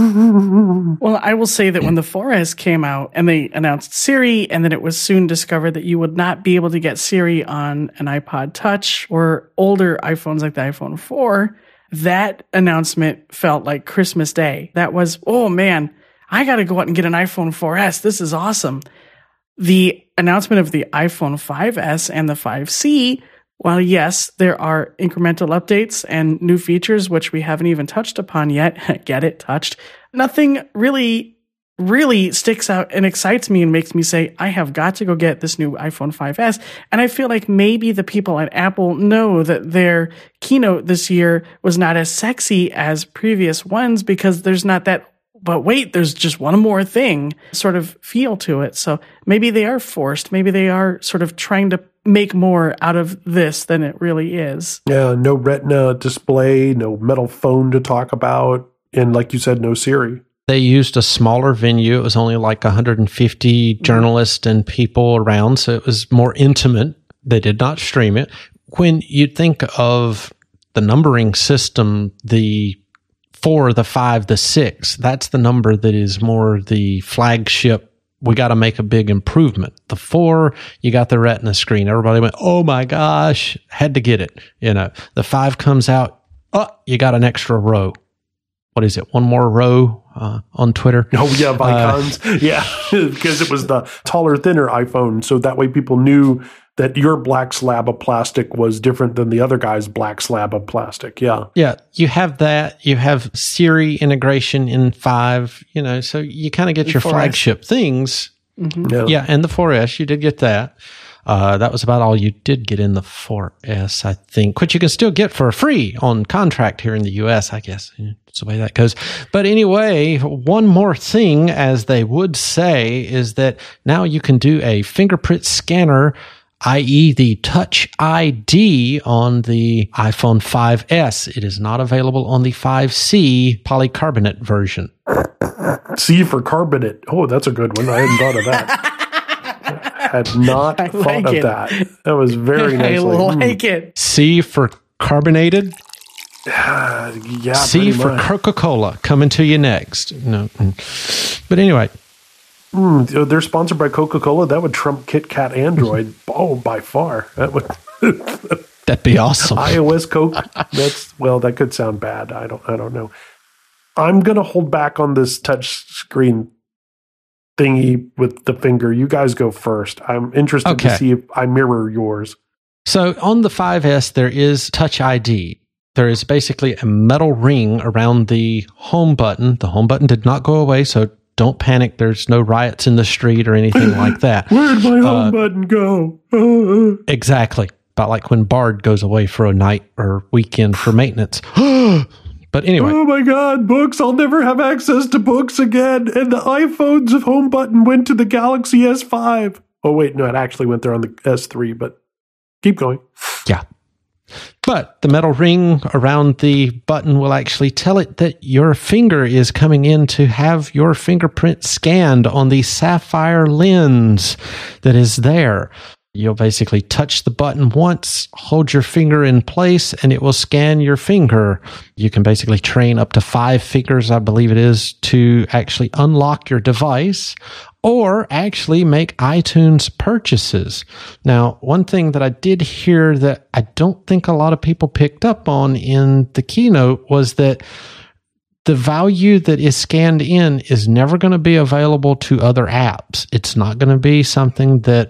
Well, I will say that when the four S came out and they announced Siri, and then it was soon discovered that you would not be able to get Siri on an iPod Touch or older iPhones like the iPhone four, that announcement felt like Christmas Day. That was, oh man, I got to go out and get an iPhone four S. This is awesome. The announcement of the iPhone five S and the five C, while yes, there are incremental updates and new features, which we haven't even touched upon yet, get it, touched, nothing really, really sticks out and excites me and makes me say, I have got to go get this new iPhone five S. And I feel like maybe the people at Apple know that their keynote this year was not as sexy as previous ones because there's not that, but wait, there's just one more thing sort of feel to it. So maybe they are forced. Maybe they are sort of trying to make more out of this than it really is. Yeah, no Retina display, no metal phone to talk about, and like you said, no Siri. They used a smaller venue. It was only like one hundred fifty journalists and people around, so it was more intimate. They did not stream it. When you think of the numbering system, the four, the five, the six, that's the number that is more the flagship. We got to make a big improvement. The four, you got the Retina screen. Everybody went, oh my gosh, had to get it. You know, the five comes out, oh, you got an extra row. What is it? One more row uh, on Twitter. Oh yeah, icons. Uh, yeah, because it was the taller, thinner iPhone. So that way people knew that your black slab of plastic was different than the other guy's black slab of plastic. Yeah. Yeah. You have that. You have Siri integration in five, you know, so you kind of get your flagship things. Mm-hmm. Yeah. yeah. And the four S, you did get that. Uh, that was about all you did get in the four S, I think, which you can still get for free on contract here in the U S, I guess. That's the way that goes. But anyway, one more thing, as they would say, is that now you can do a fingerprint scanner that is the Touch I D on the iPhone five S. It is not available on the five C polycarbonate version. C for carbonate. Oh, that's a good one. I hadn't thought of that. Had not I thought like of it. that. That was very I nicely. like Mm. it. C for carbonated. Uh, yeah, C pretty for much. Coca-Cola coming to you next. No, but anyway, Mm, they're sponsored by Coca-Cola. That would trump Kit Kat Android. Oh, by far. That would that'd be awesome. iOS Coke. That's well, that could sound bad. I don't. I don't know. I'm gonna hold back on this touch screen thingy with the finger. You guys go first. I'm interested Okay. to see if I mirror yours. So on the five S, there is Touch I D. There is basically a metal ring around the home button. The home button did not go away, so don't panic. There's no riots in the street or anything like that. Where'd my home Uh, button go? Uh, Exactly. About like when Bard goes away for a night or weekend for maintenance. But anyway, oh my God, books. I'll never have access to books again. And the iPhone's home button went to the Galaxy S five. Oh, wait, no, it actually went there on the S three, but keep going. yeah. But the metal ring around the button will actually tell it that your finger is coming in to have your fingerprint scanned on the sapphire lens that is there. You'll basically touch the button once, hold your finger in place, and it will scan your finger. You can basically train up to five fingers, I believe it is, to actually unlock your device or actually make iTunes purchases. Now, one thing that I did hear that I don't think a lot of people picked up on in the keynote was that the value that is scanned in is never going to be available to other apps. It's not going to be something that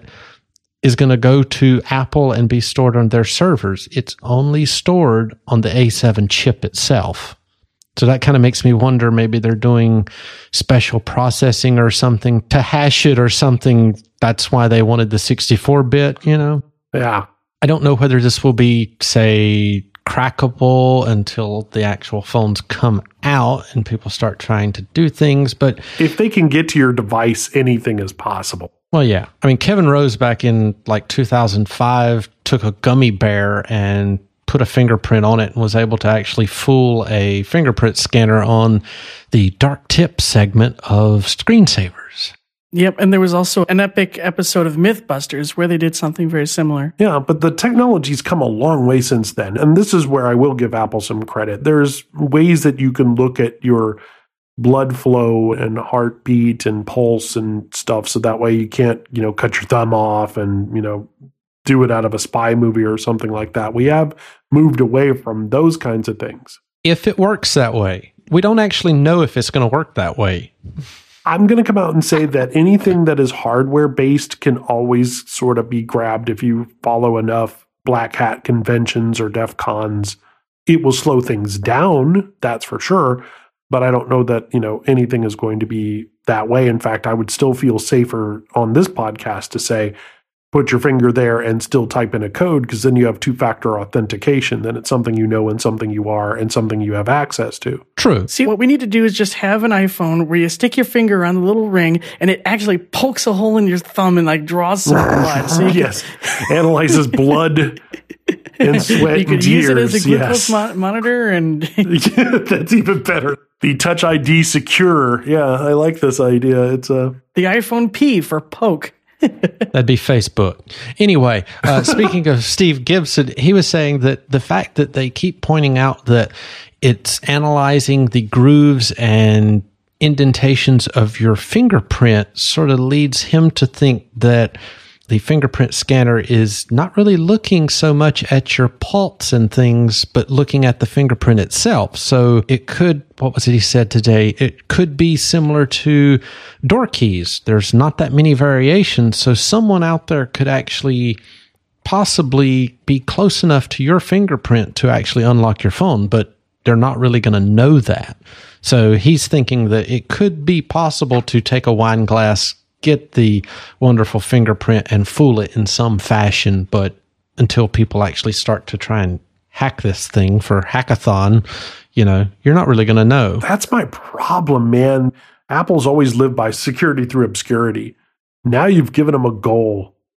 is going to go to Apple and be stored on their servers. It's only stored on the A seven chip itself. So that kind of makes me wonder, maybe they're doing special processing or something to hash it or something. That's why they wanted the sixty-four bit, you know? Yeah. I don't know whether this will be, say, crackable until the actual phones come out and people start trying to do things, but If they can get to your device, anything is possible. well, yeah. I mean, Kevin Rose back in like two thousand five took a gummy bear and put a fingerprint on it and was able to actually fool a fingerprint scanner on the dark tip segment of screensavers. Yep, and there was also an epic episode of Mythbusters where they did something very similar. Yeah, but the technology's come a long way since then. And this is where I will give Apple some credit. There's ways that you can look at your blood flow and heartbeat and pulse and stuff, so that way you can't, you know, cut your thumb off and, you know, do it out of a spy movie or something like that. We have moved away from those kinds of things. If it works that way, we don't actually know if it's going to work that way. I'm going to come out and say that anything that is hardware based can always sort of be grabbed if you follow enough black hat conventions or DEF CONs. It will slow things down, that's for sure. But I don't know that, you know, anything is going to be that way. In fact, I would still feel safer on this podcast to say, put your finger there and still type in a code, because then you have two-factor authentication. Then it's something you know and something you are and something you have access to. True. See, what we need to do is just have an iPhone where you stick your finger on the little ring and it actually pokes a hole in your thumb and like draws some blood. So you can- Yes. Analyzes blood and sweat you could and use tears. it as a Yes. glucose mo- monitor and That's even better. The Touch I D Secure. Yeah, I like this idea. It's a the iPhone P for poke. That'd be Facebook. Anyway, uh, speaking of Steve Gibson, he was saying that the fact that they keep pointing out that it's analyzing the grooves and indentations of your fingerprint sort of leads him to think that the fingerprint scanner is not really looking so much at your pulse and things, but looking at the fingerprint itself. So it could, what was it he said today? It could be similar to door keys. There's not that many variations. So someone out there could actually possibly be close enough to your fingerprint to actually unlock your phone, but they're not really going to know that. So he's thinking that it could be possible to take a wine glass, get the wonderful fingerprint and fool it in some fashion, but until people actually start to try and hack this thing for hackathon, you know, you're not really going to know. That's my problem, man. Apple's always lived by security through obscurity. Now you've given them a goal.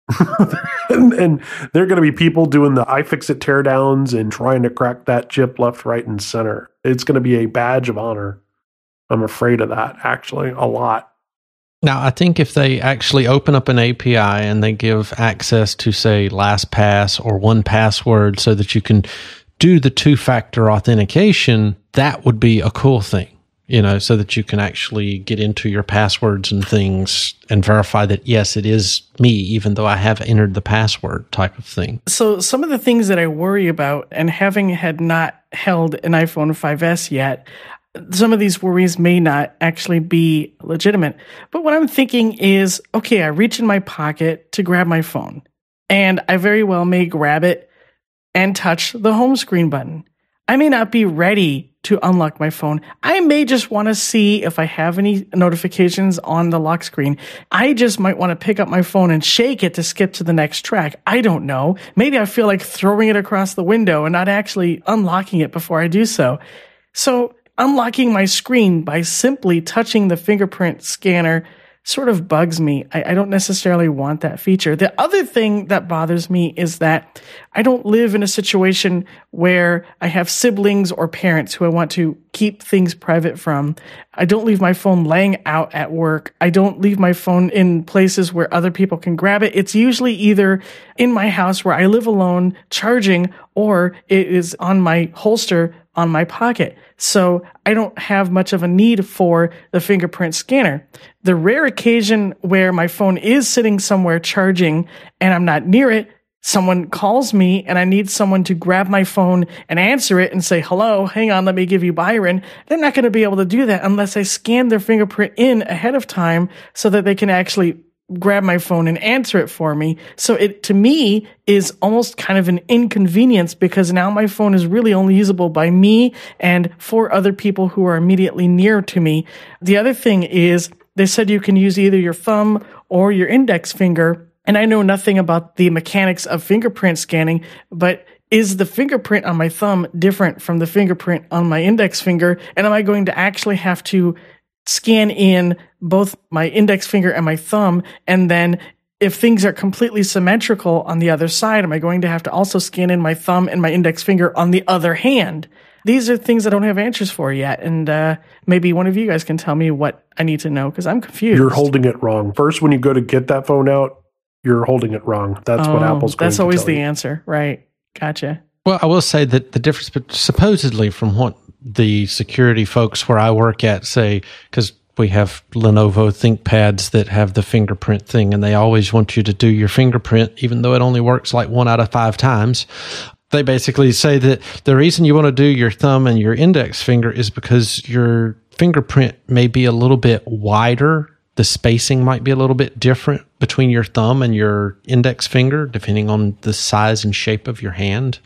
and, and there are going to be people doing the iFixit teardowns and trying to crack that chip left, right, and center. It's going to be a badge of honor. I'm afraid of that, actually, a lot. Now, I think if they actually open up an A P I and they give access to, say, LastPass or one password so that you can do the two-factor authentication, that would be a cool thing. You know, so that you can actually get into your passwords and things and verify that, yes, it is me, even though I have entered the password type of thing. So some of the things that I worry about, and having had not held an iPhone five S yet, some of these worries may not actually be legitimate. But what I'm thinking is, okay, I reach in my pocket to grab my phone, and I very well may grab it and touch the home screen button. I may not be ready to unlock my phone. I may just want to see if I have any notifications on the lock screen. I just might want to pick up my phone and shake it to skip to the next track. I don't know. Maybe I feel like throwing it across the window and not actually unlocking it before I do so. So unlocking my screen by simply touching the fingerprint scanner sort of bugs me. I, I don't necessarily want that feature. The other thing that bothers me is that I don't live in a situation where I have siblings or parents who I want to keep things private from. I don't leave my phone laying out at work. I don't leave my phone in places where other people can grab it. It's usually either in my house where I live alone charging, or it is on my holster on my pocket. So I don't have much of a need for the fingerprint scanner. The rare occasion where my phone is sitting somewhere charging and I'm not near it, someone calls me and I need someone to grab my phone and answer it and say, hello, hang on, let me give you Byron. They're not going to be able to do that unless I scan their fingerprint in ahead of time so that they can actually grab my phone and answer it for me. So it, to me, is almost kind of an inconvenience because now my phone is really only usable by me and four other people who are immediately near to me. The other thing is they said you can use either your thumb or your index finger. And I know nothing about the mechanics of fingerprint scanning, but is the fingerprint on my thumb different from the fingerprint on my index finger? And am I going to actually have to scan in both my index finger and my thumb, and then if things are completely symmetrical on the other side, am I going to have to also scan in my thumb and my index finger on the other hand? These are things I don't have answers for yet, and uh, maybe one of you guys can tell me what I need to know, because I'm confused. You're holding it wrong. First, when you go to get that phone out, you're holding it wrong. That's oh, what Apple's going That's to always tell the you. answer, right? Gotcha. Well, I will say that the difference, but supposedly from what the security folks where I work at say, because we have Lenovo ThinkPads that have the fingerprint thing, and they always want you to do your fingerprint, even though it only works like one out of five times. They basically say that the reason you want to do your thumb and your index finger is because your fingerprint may be a little bit wider. The spacing might be a little bit different between your thumb and your index finger, depending on the size and shape of your hand.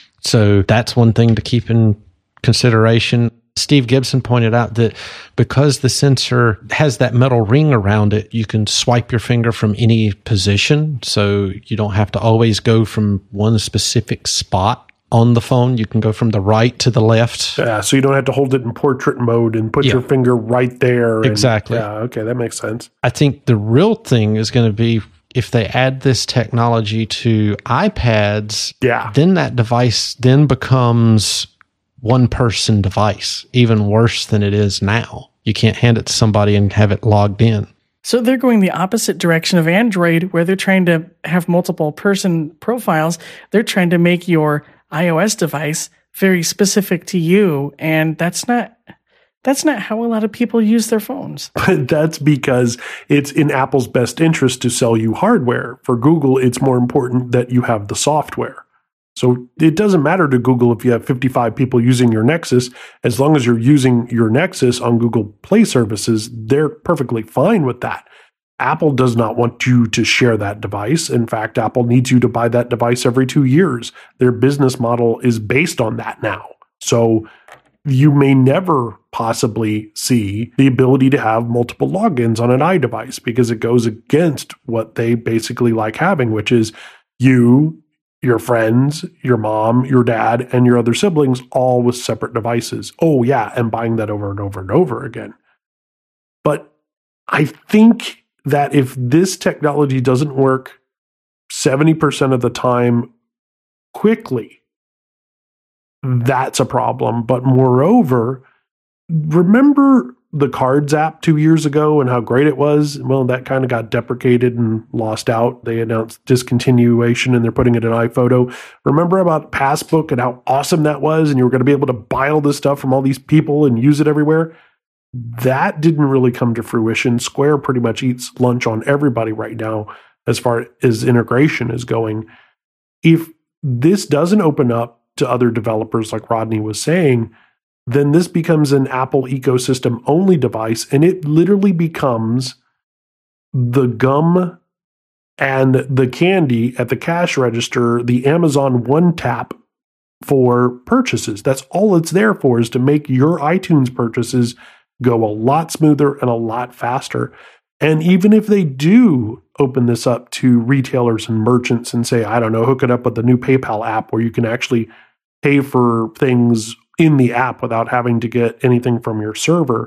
So that's one thing to keep in consideration. Steve Gibson pointed out that because the sensor has that metal ring around it, you can swipe your finger from any position. So you don't have to always go from one specific spot on the phone. You can go from the right to the left. Yeah, so you don't have to hold it in portrait mode and put Yeah. your finger right there. And, Exactly. Yeah, okay, that makes sense. I think the real thing is going to be if they add this technology to iPads, Yeah. then that device then becomes one person device, even worse than it is now. You can't hand it to somebody and have it logged in. So they're going the opposite direction of Android, where they're trying to have multiple person profiles. They're trying to make your iOS device very specific to you, and that's not that's not how a lot of people use their phones. That's because it's in Apple's best interest to sell you hardware. For Google, it's more important that you have the software. So it doesn't matter to Google if you have fifty-five people using your Nexus. As long as you're using your Nexus on Google Play services, they're perfectly fine with that. Apple does not want you to share that device. In fact, Apple needs you to buy that device every two years. Their business model is based on that now. So you may never possibly see the ability to have multiple logins on an iDevice because it goes against what they basically like having, which is you, your friends, your mom, your dad, and your other siblings, all with separate devices. Oh, yeah, and buying that over and over and over again. But I think that if this technology doesn't work seventy percent of the time quickly, that's a problem. But moreover, remember the Cards app two years ago and how great it was? Well, that kind of got deprecated and lost out. They announced discontinuation and they're putting it in iPhoto. Remember about Passbook and how awesome that was? And you were going to be able to buy all this stuff from all these people and use it everywhere? That didn't really come to fruition. Square pretty much eats lunch on everybody right now as far as integration is going. If this doesn't open up to other developers like Rodney was saying, then this becomes an Apple ecosystem only device, and it literally becomes the gum and the candy at the cash register, the Amazon One Tap for purchases. That's all it's there for, is to make your iTunes purchases go a lot smoother and a lot faster. And even if they do open this up to retailers and merchants and say, I don't know, hook it up with the new PayPal app where you can actually pay for things in the app without having to get anything from your server,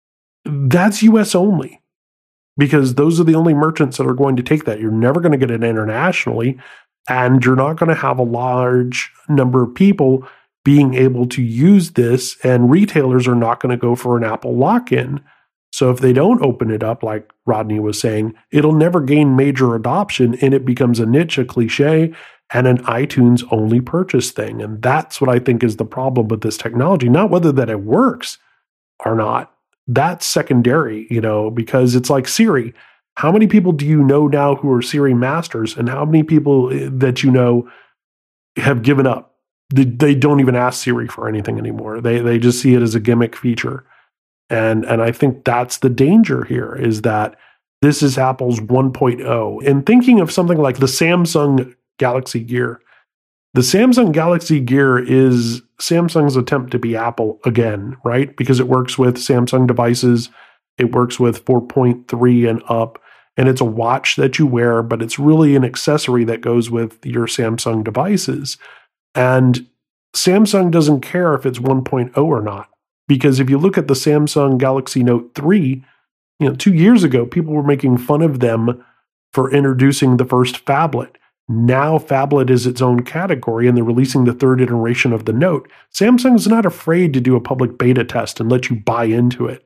that's U S only, because those are the only merchants that are going to take that. You're never going to get it internationally, and you're not going to have a large number of people being able to use this, and retailers are not going to go for an Apple lock-in. So if they don't open it up, like Rodney was saying, it'll never gain major adoption, and it becomes a niche, a cliche, and an iTunes only purchase thing. And that's what I think is the problem with this technology. Not whether that it works or not. That's secondary, you know, because it's like Siri. How many people do you know now who are Siri masters, and how many people that you know have given up? They don't even ask Siri for anything anymore. They they just see it as a gimmick feature. And and I think that's the danger here, is that this is Apple's one point oh. And thinking of something like the Samsung Galaxy Gear. The Samsung Galaxy Gear is Samsung's attempt to be Apple again, right? Because it works with Samsung devices. It works with four point three and up. And it's a watch that you wear, but it's really an accessory that goes with your Samsung devices. And Samsung doesn't care if it's one point oh or not. Because if you look at the Samsung Galaxy Note three, you know, two years ago, people were making fun of them for introducing the first phablet. Now phablet is its own category, and they're releasing the third iteration of the Note. Samsung's not afraid to do a public beta test and let you buy into it.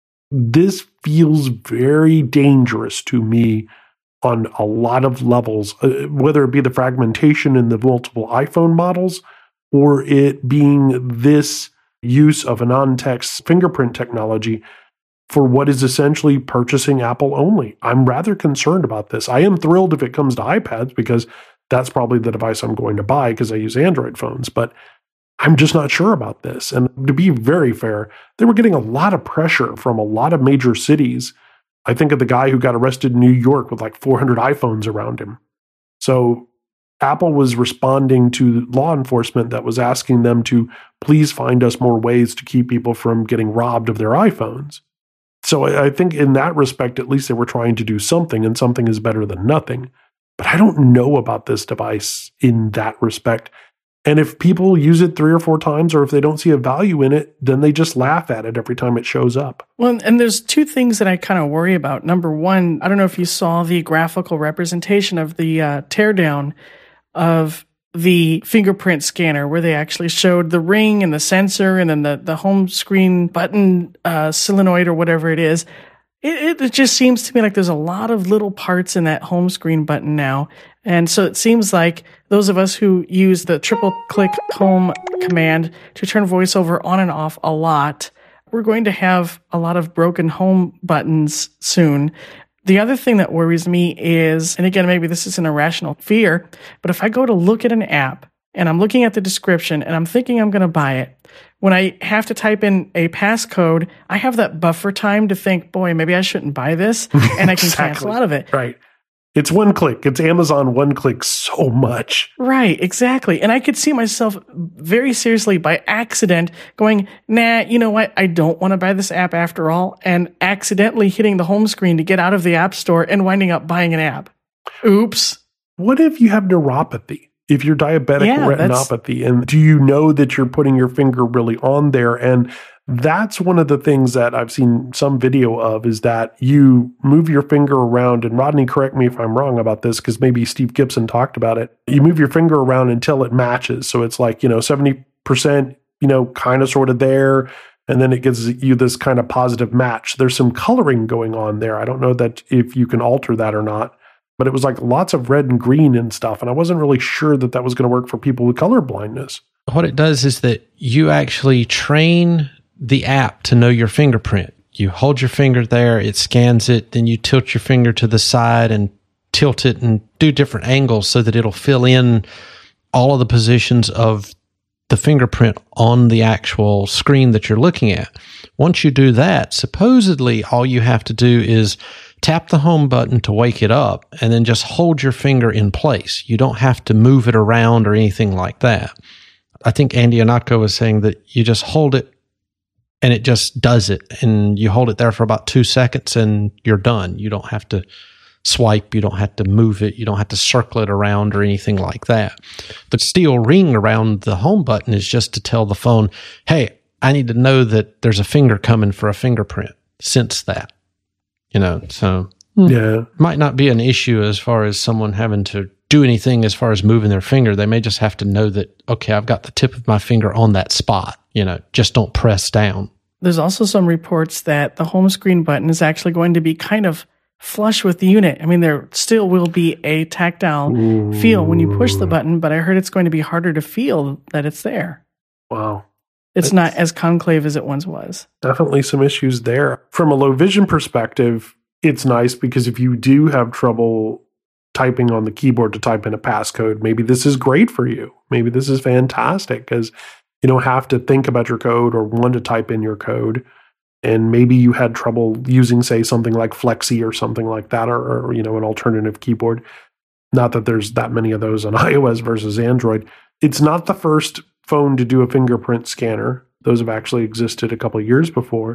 This feels very dangerous to me on a lot of levels, uh, whether it be the fragmentation in the multiple iPhone models or it being this use of an on-text fingerprint technology for what is essentially purchasing Apple only. I'm rather concerned about this. I am thrilled if it comes to iPads, because that's probably the device I'm going to buy because I use Android phones, but I'm just not sure about this. And to be very fair, they were getting a lot of pressure from a lot of major cities. I think of the guy who got arrested in New York with like four hundred iPhones around him. So Apple was responding to law enforcement that was asking them to please find us more ways to keep people from getting robbed of their iPhones. So I think in that respect, at least they were trying to do something, and something is better than nothing. But I don't know about this device in that respect. And if people use it three or four times, or if they don't see a value in it, then they just laugh at it every time it shows up. Well, and there's two things that I kind of worry about. Number one, I don't know if you saw the graphical representation of the uh, teardown of the fingerprint scanner, where they actually showed the ring and the sensor and then the, the home screen button uh, solenoid or whatever it is. It, it just seems to me like there's a lot of little parts in that home screen button now. And so it seems like those of us who use the triple click home command to turn VoiceOver on and off a lot, we're going to have a lot of broken home buttons soon. The other thing that worries me is, and again, maybe this is an irrational fear, but if I go to look at an app and I'm looking at the description and I'm thinking I'm going to buy it, when I have to type in a passcode, I have that buffer time to think, boy, maybe I shouldn't buy this, and I can exactly. cancel out of it. Right. It's one click. It's Amazon one click so much. Right, exactly. And I could see myself very seriously by accident going, nah, you know what? I don't want to buy this app after all, and accidentally hitting the home screen to get out of the app store and winding up buying an app. Oops. What if you have neuropathy? if you're diabetic Yeah, retinopathy, and do you know that you're putting your finger really on there? And that's one of the things that I've seen some video of, is that you move your finger around, and Rodney, correct me if I'm wrong about this, because maybe Steve Gibson talked about it. You move your finger around until it matches. So it's like, you know, seventy percent, you know, kind of sort of there. And then it gives you this kind of positive match. There's some coloring going on there. I don't know that if you can alter that or not, but it was like lots of red and green and stuff. And I wasn't really sure that that was going to work for people with color blindness. What it does is that you actually train the app to know your fingerprint. You hold your finger there, it scans it, then you tilt your finger to the side and tilt it and do different angles so that it'll fill in all of the positions of the fingerprint on the actual screen that you're looking at. Once you do that, supposedly all you have to do is tap the home button to wake it up and then just hold your finger in place. You don't have to move it around or anything like that. I think Andy Onatko was saying that you just hold it and it just does it, and you hold it there for about two seconds and you're done. You don't have to swipe, you don't have to move it, you don't have to circle it around or anything like that. The steel ring around the home button is just to tell the phone, hey, I need to know that there's a finger coming for a fingerprint. Sense that, you know, so yeah, might not be an issue as far as someone having to do anything as far as moving their finger. They may just have to know that, okay, I've got the tip of my finger on that spot, you know, just don't press down. There's also some reports that the home screen button is actually going to be kind of flush with the unit. I mean, there still will be a tactile Ooh. feel when you push the button, but I heard it's going to be harder to feel that it's there. Wow. It's, it's not as concave as it once was. Definitely some issues there. From a low vision perspective, it's nice because if you do have trouble typing on the keyboard to type in a passcode, maybe this is great for you. Maybe this is fantastic because you don't have to think about your code or want to type in your code. And maybe you had trouble using, say, something like Flexi or something like that, or, or, you know, an alternative keyboard. Not that there's that many of those on iOS versus Android. It's not the first phone to do a fingerprint scanner. Those have actually existed a couple of years before.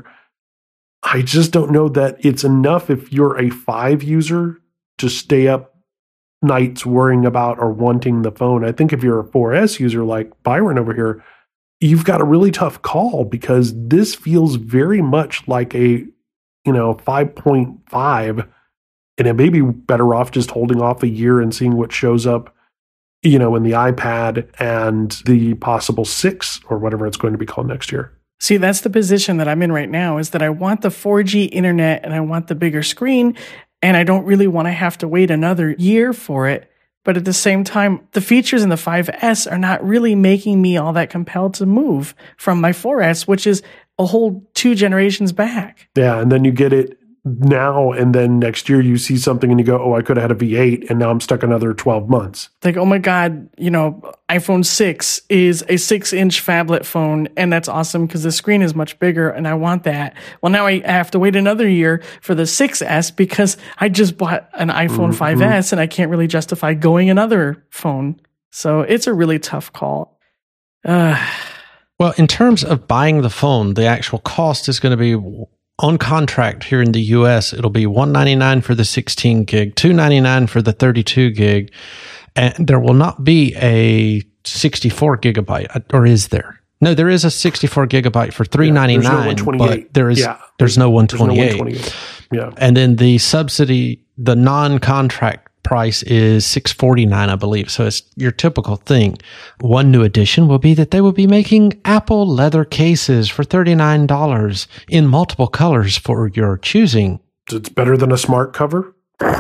I just don't know that it's enough if you're a five user to stay up nights worrying about or wanting the phone. I think if you're a four S user like Byron over here, you've got a really tough call because this feels very much like a, you know, five point five, and it may be better off just holding off a year and seeing what shows up, you know, in the iPad and the possible six or whatever it's going to be called next year. See, that's the position that I'm in right now, is that I want the four G internet and I want the bigger screen, and I don't really want to have to wait another year for it. But at the same time, the features in the five S are not really making me all that compelled to move from my four S, which is a whole two generations back. Yeah, and then you get it now, and then next year you see something and you go, oh, I could have had a V eight, and now I'm stuck another twelve months. Like, oh my God, you know, iPhone six is a six-inch phablet phone, and that's awesome because the screen is much bigger, and I want that. Well, now I have to wait another year for the six S because I just bought an iPhone mm-hmm. five S, and I can't really justify going another phone. So it's a really tough call. Uh, well, in terms of buying the phone, the actual cost is going to be on contract here in the U S. It'll be one hundred ninety-nine dollars for the sixteen gig, two hundred ninety-nine dollars for the thirty-two gig, and there will not be a sixty-four gigabyte, or is there? No, there is a sixty-four gigabyte for three hundred ninety-nine dollars, yeah, but there is yeah. there's no one twenty-eight. There's no one twenty-eight. Yeah. And then the subsidy, the non-contract price is six hundred forty-nine dollars, I believe. So it's your typical thing. One new addition will be that they will be making Apple leather cases for thirty-nine dollars in multiple colors for your choosing. It's better than a smart cover?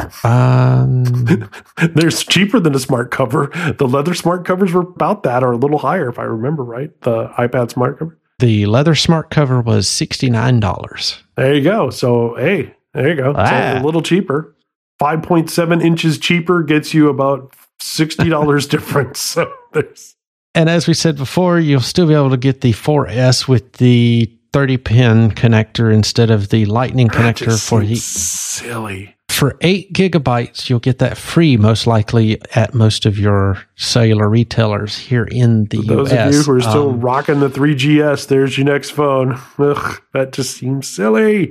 Um, They're cheaper than a smart cover. The leather smart covers were about that, or a little higher, if I remember right. The iPad smart cover. The leather smart cover was sixty-nine dollars. There you go. So, hey, there you go. Ah. So a little cheaper. five point seven inches cheaper gets you about sixty dollars difference. So there's. And as we said before, you'll still be able to get the four S with the thirty pin connector instead of the lightning That connector just for seems heat. Silly. For eight gigabytes, you'll get that free, most likely, at most of your cellular retailers here in the For those U S. of you who are still um, rocking the three G S, there's your next phone. Ugh, that just seems silly.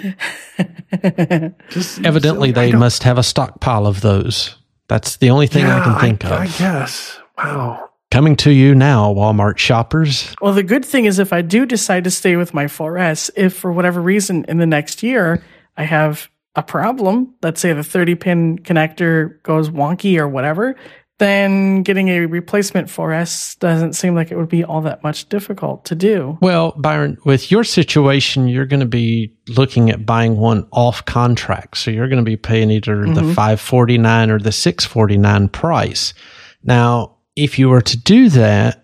just seems evidently, silly. they must have a stockpile of those. That's the only thing yeah, I can think I, of. I guess. Wow. Coming to you now, Walmart shoppers. Well, the good thing is if I do decide to stay with my four S, if for whatever reason in the next year I have a problem, let's say the thirty-pin connector goes wonky or whatever, then getting a replacement four S doesn't seem like it would be all that much difficult to do. Well, Byron, with your situation, you're going to be looking at buying one off contract. So you're going to be paying either mm-hmm. the five forty-nine or the six forty-nine price. Now, if you were to do that,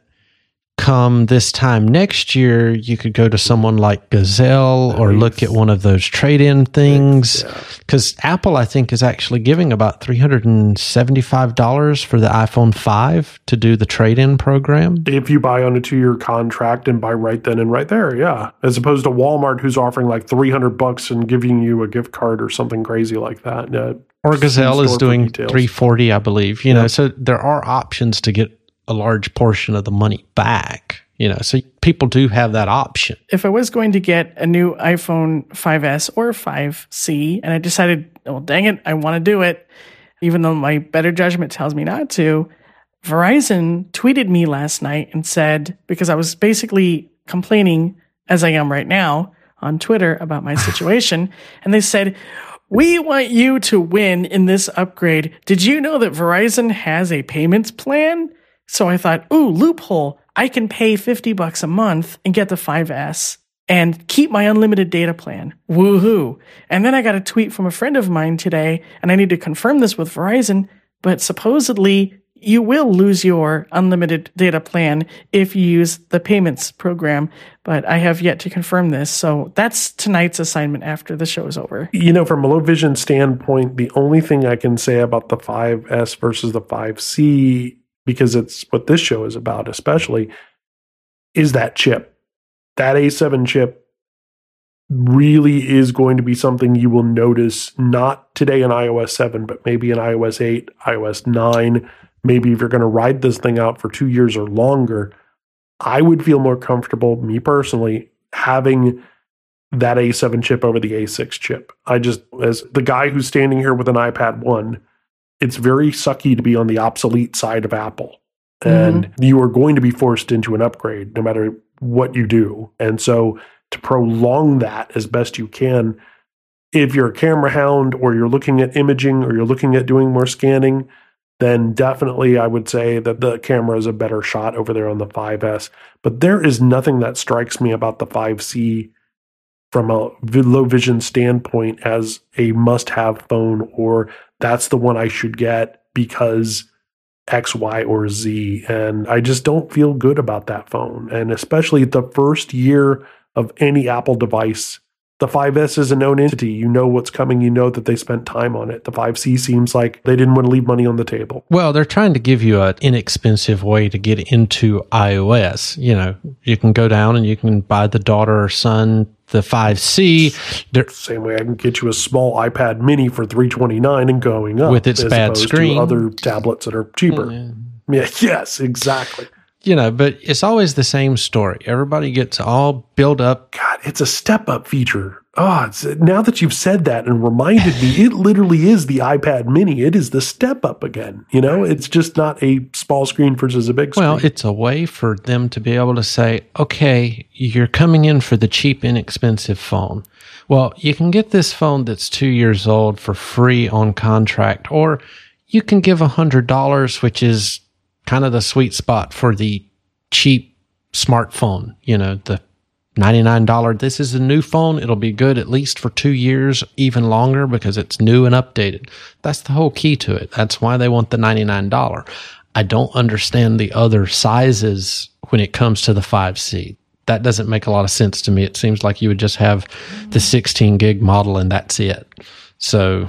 come this time next year, you could go to someone like Gazelle nice. or look at one of those trade-in things. Because yeah. Apple, I think, is actually giving about three hundred seventy-five dollars for the iPhone five to do the trade-in program. If you buy on a two-year contract and buy right then and right there, yeah. As opposed to Walmart, who's offering like three hundred bucks and giving you a gift card or something crazy like that. Uh, or Gazelle is doing three forty, I believe. You yeah. know, so there are options to get a large portion of the money back, you know, so people do have that option. If I was going to get a new iPhone five S or five C and I decided, well, dang it, I want to do it, even though my better judgment tells me not to, Verizon tweeted me last night and said, because I was basically complaining, as I am right now, on Twitter about my situation, and they said, we want you to win in this upgrade. Did you know that Verizon has a payments plan? So I thought, ooh, loophole. I can pay fifty bucks a month and get the five S and keep my unlimited data plan. Woohoo. And then I got a tweet from a friend of mine today, and I need to confirm this with Verizon, but supposedly you will lose your unlimited data plan if you use the payments program, but I have yet to confirm this. So that's tonight's assignment after the show is over. You know, from a low vision standpoint, the only thing I can say about the five S versus the five C, because it's what this show is about especially, is that chip. That A seven chip really is going to be something you will notice not today in iOS seven, but maybe in iOS eight, iOS nine. Maybe if you're going to ride this thing out for two years or longer, I would feel more comfortable, me personally, having that A seven chip over the A six chip. I just, as the guy who's standing here with an iPad one, it's very sucky to be on the obsolete side of Apple. And mm-hmm. you are going to be forced into an upgrade no matter what you do. And so to prolong that as best you can, if you're a camera hound or you're looking at imaging or you're looking at doing more scanning, then definitely I would say that the camera is a better shot over there on the five S. But there is nothing that strikes me about the five C from a low vision standpoint as a must-have phone, or that's the one I should get because X, Y, or Z. And I just don't feel good about that phone. And especially the first year of any Apple device, the five S is a known entity. You know what's coming. You know that they spent time on it. The five C seems like they didn't want to leave money on the table. Well, they're trying to give you an inexpensive way to get into iOS. You know, you can go down and you can buy the daughter or son the five C. They're, Same way I can get you a small iPad mini for three hundred twenty-nine dollars and going up. With its as bad opposed screen. To other tablets that are cheaper. Mm-hmm. Yeah, yes, exactly. You know, but it's always the same story. Everybody gets all built up. God, it's a step-up feature. Oh, it's, now that you've said that and reminded me, it literally is the iPad mini. It is the step-up again. You know, it's just not a small screen versus a big screen. Well, it's a way for them to be able to say, okay, you're coming in for the cheap, inexpensive phone. Well, you can get this phone that's two years old for free on contract, or you can give one hundred dollars, which is kind of the sweet spot for the cheap smartphone, you know, the ninety-nine dollars. This is a new phone. It'll be good at least for two years, even longer, because it's new and updated. That's the whole key to it. That's why they want the ninety-nine dollars. I don't understand the other sizes when it comes to the five C. That doesn't make a lot of sense to me. It seems like you would just have the sixteen gig model and that's it. So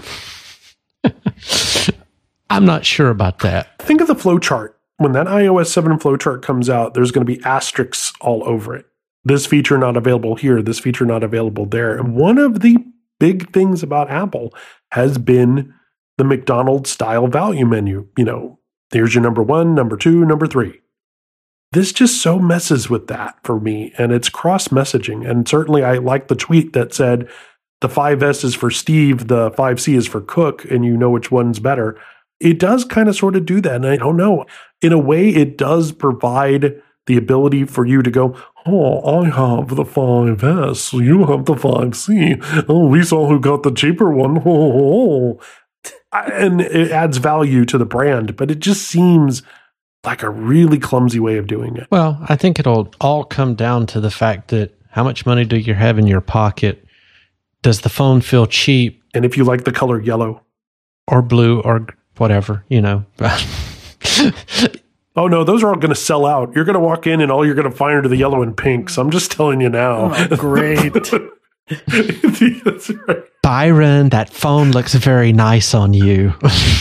I'm not sure about that. Think of the flow chart. When that iOS seven flowchart comes out, there's going to be asterisks all over it. This feature not available here, this feature not available there. And one of the big things about Apple has been the McDonald's style value menu. You know, here's your number one, number two, number three. This just so messes with that for me, and it's cross-messaging. And certainly I like the tweet that said the five S is for Steve, the five C is for Cook, and you know which one's better. it does kind of sort of do that. And I don't know. In a way, it does provide the ability for you to go, oh, I have the five S, you have the five C. Oh, we saw who got the cheaper one. Oh, and it adds value to the brand, but it just seems like a really clumsy way of doing it. Well, I think it'll all come down to the fact that how much money do you have in your pocket? Does the phone feel cheap? And if you like the color yellow. Or blue or whatever, you know. Oh, no, those are all going to sell out. You're going to walk in and all you're going to find are the yellow and pink. So I'm just telling you now. Oh, great. That's right. Byron, that phone looks very nice on you.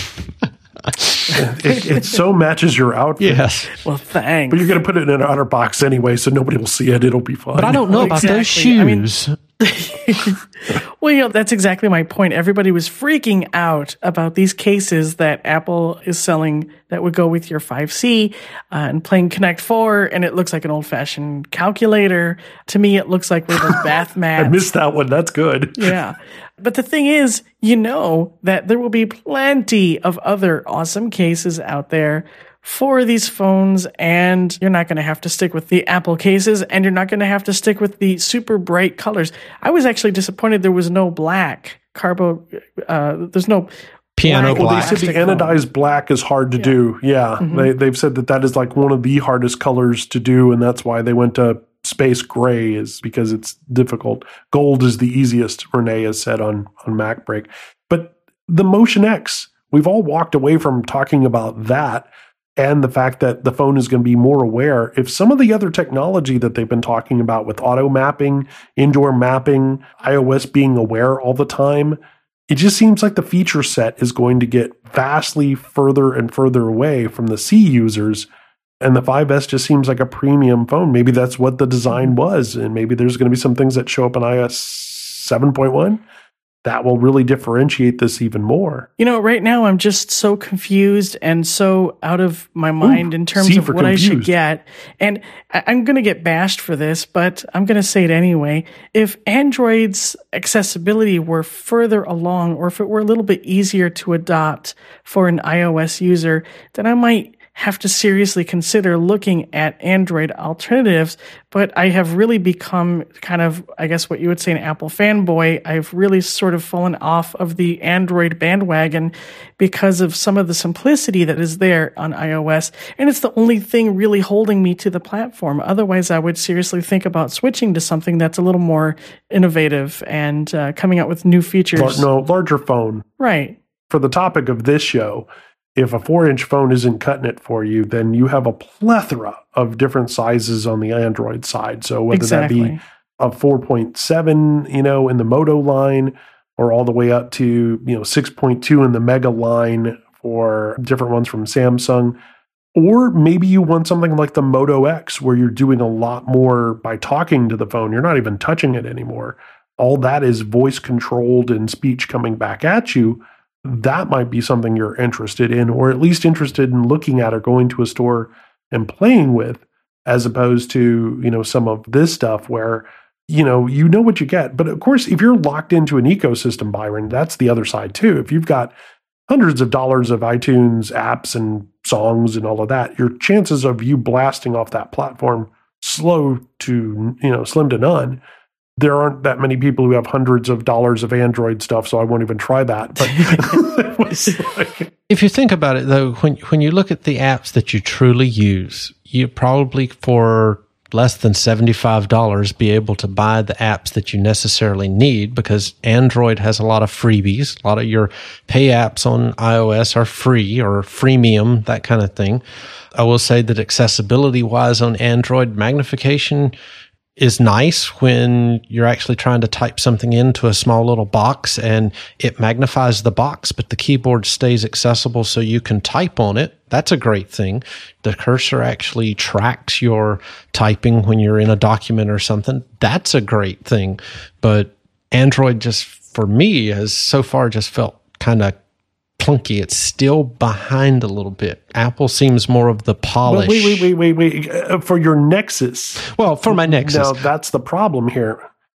it, it so matches your outfit. Yes. Well, thanks. But you're going to put it in an outer box anyway, so nobody will see it. It'll be fine. But I don't know about exactly. those shoes. I mean, well, you know, that's exactly my point. Everybody was freaking out about these cases that Apple is selling that would go with your five C uh, and playing Connect four, and it looks like an old-fashioned calculator. To me, it looks like one of those bath mats. I missed that one. That's good. Yeah. But the thing is, you know that there will be plenty of other awesome cases out there for these phones, and you're not going to have to stick with the Apple cases, and you're not going to have to stick with the super bright colors. I was actually disappointed there was no black carbo. Uh, there's no piano black. Well, black. they said the anodized black is hard to Yeah. do. Yeah, Mm-hmm. they, they've said that that is like one of the hardest colors to do, and that's why they went to space gray, is because it's difficult. Gold is the easiest, Renee has said on, on MacBreak. But the Motion X, we've all walked away from talking about that and the fact that the phone is going to be more aware. If some of the other technology that they've been talking about with auto mapping, indoor mapping, iOS being aware all the time, it just seems like the feature set is going to get vastly further and further away from the C users. And the five S just seems like a premium phone. Maybe that's what the design was. And maybe there's going to be some things that show up in iOS seven point one that will really differentiate this even more. You know, right now I'm just so confused and so out of my mind Ooh, in terms C of for what I should confused. get. And I- I'm going to get bashed for this, but I'm going to say it anyway. If Android's accessibility were further along, or if it were a little bit easier to adopt for an iOS user, then I might have to seriously consider looking at Android alternatives. But I have really become kind of, I guess what you would say, an Apple fanboy. I've really sort of fallen off of the Android bandwagon because of some of the simplicity that is there on iOS. And it's the only thing really holding me to the platform. Otherwise, I would seriously think about switching to something that's a little more innovative and uh, coming out with new features. Lar- no, larger phone. Right. For the topic of this show, if a four-inch phone isn't cutting it for you, then you have a plethora of different sizes on the Android side. So whether Exactly. that be a four point seven, you know, in the Moto line, or all the way up to, you know, six point two in the Mega line for different ones from Samsung. Or maybe you want something like the Moto X, where you're doing a lot more by talking to the phone. You're not even touching it anymore. All that is voice controlled and speech coming back at you. That might be something you're interested in, or at least interested in looking at or going to a store and playing with, as opposed to, you know, some of this stuff where, you know, you know what you get. But of course, if you're locked into an ecosystem, Byron, that's the other side too. If you've got hundreds of dollars of iTunes apps and songs and all of that, your chances of you blasting off that platform slow to, you know, slim to none. There aren't that many people who have hundreds of dollars of Android stuff, so I won't even try that. But it was like, If you think about it, though, when when you look at the apps that you truly use, you probably for less than seventy-five dollars be able to buy the apps that you necessarily need, because Android has a lot of freebies. A lot of your pay apps on iOS are free or freemium, that kind of thing. I will say that accessibility-wise on Android, magnification is nice when you're actually trying to type something into a small little box and it magnifies the box, but the keyboard stays accessible so you can type on it. That's a great thing. The cursor actually tracks your typing when you're in a document or something. That's a great thing. But Android just, for me, has so far just felt kind of clunky. It's still behind a little bit. Apple seems more of the polish. wait, wait, wait, wait, wait. Uh, for your Nexus. Well, for my Nexus. Now, that's the problem here.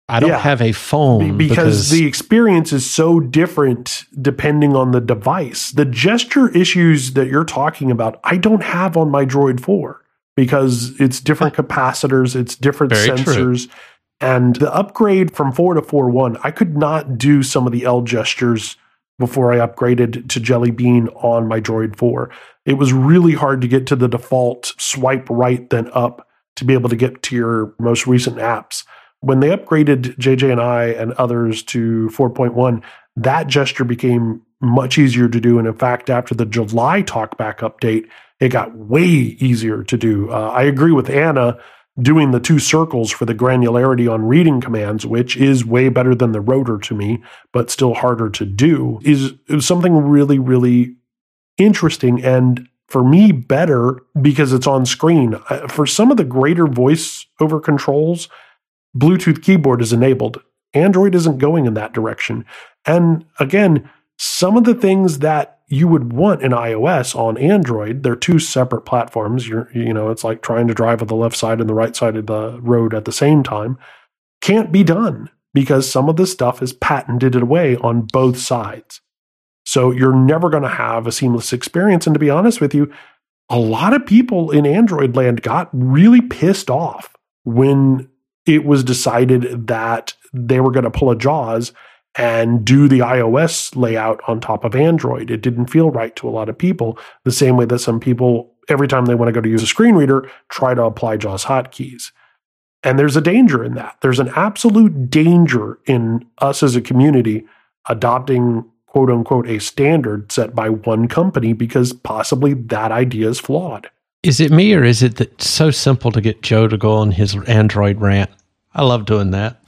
I don't Yeah. have a phone Be- because, because the experience is so different depending on the device. The gesture issues that you're talking about, I don't have on my Droid four because it's different capacitors, it's different Very sensors. true. And the upgrade from four to four point one, I could not do some of the L gestures before I upgraded to Jelly Bean on my Droid four. It was really hard to get to the default swipe right then up to be able to get to your most recent apps. When they upgraded J J and I and others to four point one, that gesture became much easier to do. And in fact, after the July TalkBack update, it got way easier to do. Uh, I agree with Anna doing the two circles for the granularity on reading commands, which is way better than the rotor to me, but still harder to do, is, is something really, really interesting. And for me, better because it's on screen. Uh, For some of the greater voice over controls, Bluetooth keyboard is enabled. Android isn't going in that direction. And again, some of the things that you would want in iOS on Android, they're two separate platforms. You're, you know, it's like trying to drive on the left side and the right side of the road at the same time. Can't be done because some of the stuff is patented away on both sides. So you're never going to have a seamless experience. And to be honest with you, a lot of people in Android land got really pissed off when it was decided that they were going to pull a Jaws and do the iOS layout on top of Android. It didn't feel right to a lot of people, the same way that some people, every time they want to go to use a screen reader, try to apply JAWS hotkeys. And there's a danger in that. There's an absolute danger in us as a community adopting, quote unquote, a standard set by one company because possibly that idea is flawed. is it me or is it that it's so simple to get Joe to go on his Android rant? I love doing that.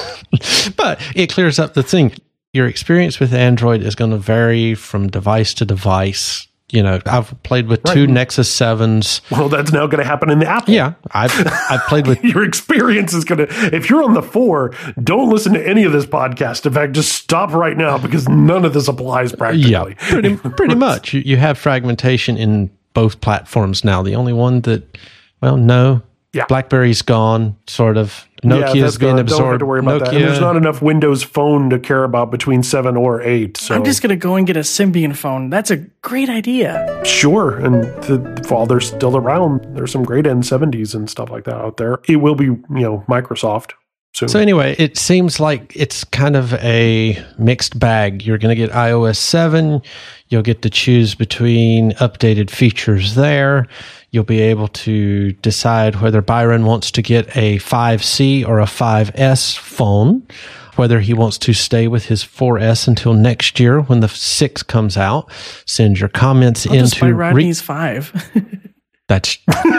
But it clears up the thing. Your experience with Android is going to vary from device to device. You know, I've played with Right. two Nexus sevens. Well, that's now going to happen in the Apple. Yeah, I've I've played with Your experience is going to, if you're on the four, don't listen to any of this podcast. In fact, just stop right now because none of this applies practically. yeah, pretty pretty much. You, you have fragmentation in both platforms now. The only one that, well, no, Yeah. BlackBerry's gone, sort of. Nokia's that's being gonna- Don't have absorbed. to worry about that. And Nokia, there's not enough Windows Phone to care about between seven or eight. So I'm just going to go and get a Symbian phone. That's a great idea. sure. And the, while they're still around, there's some great N seventies and stuff like that out there. It will be, you know, Microsoft soon. So anyway, it seems like it's kind of a mixed bag. You're going to get iOS seven. You'll get to choose between updated features there. You'll be able to decide whether Byron wants to get a five C or a five S phone, whether he wants to stay with his four S until next year when the six comes out. Send your comments I'll just buy into... re- Rodney's five. That's...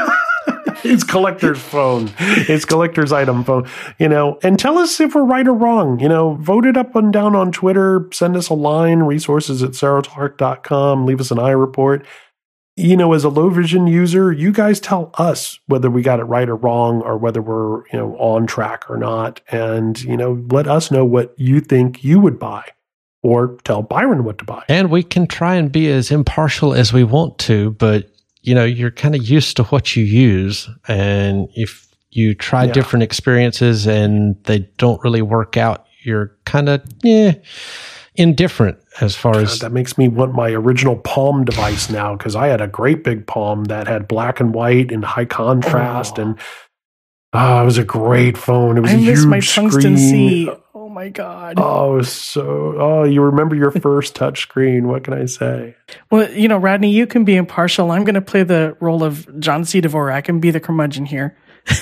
It's collector's phone. It's collector's item phone. You know, and tell us if we're right or wrong. You know, vote it up and down on Twitter. Send us a line, resources at serotalk dot com. Leave us an iReport. You know, as a low vision user, you guys tell us whether we got it right or wrong or whether we're, you know, on track or not. And, you know, let us know what you think you would buy or tell Byron what to buy. And we can try and be as impartial as we want to, but you know, you're kind of used to what you use. And if you try Yeah. different experiences and they don't really work out, you're kind of, yeah, indifferent as far as. God, that makes me want my original Palm device now because I had a great big Palm that had black and white and high contrast. Oh. And oh, it was a great phone. It was I a miss huge my tungsten screen. C. Oh my God. Oh, it was so. Oh, you remember your first touch screen. What can I say? Well, you know, Rodney, you can be impartial. I'm going to play the role of John C. Dvorak and be the curmudgeon here.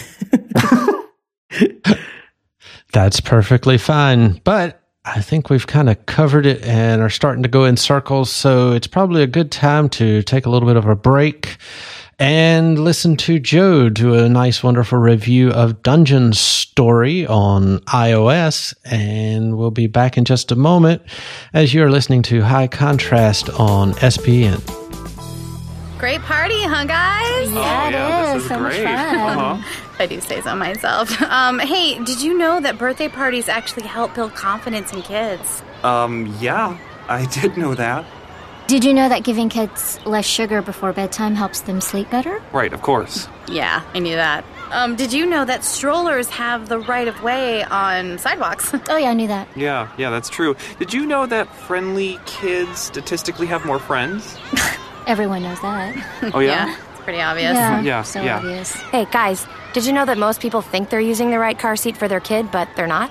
That's perfectly fine. But I think we've kind of covered it and are starting to go in circles. So it's probably a good time to take a little bit of a break and listen to Joe do a nice, wonderful review of Dungeon Story on iOS. And we'll be back in just a moment as you're listening to High Contrast on S P N. Great party, huh, guys? Yeah, it yeah, is. this is So much great. fun. Uh-huh. If I do say so myself. Um, hey, did you know that birthday parties actually help build confidence in kids? Um, yeah, I did know that. Did you know that giving kids less sugar before bedtime helps them sleep better? Right, of course. Yeah, I knew that. Um, did you know that strollers have the right of way on sidewalks? Oh, yeah, I knew that. Yeah, yeah, that's true. Did you know that friendly kids statistically have more friends? Everyone knows that. Oh, yeah? Yeah, it's pretty obvious. Yeah, Yeah, so yeah. obvious. Hey, guys, did you know that most people think they're using the right car seat for their kid, but they're not?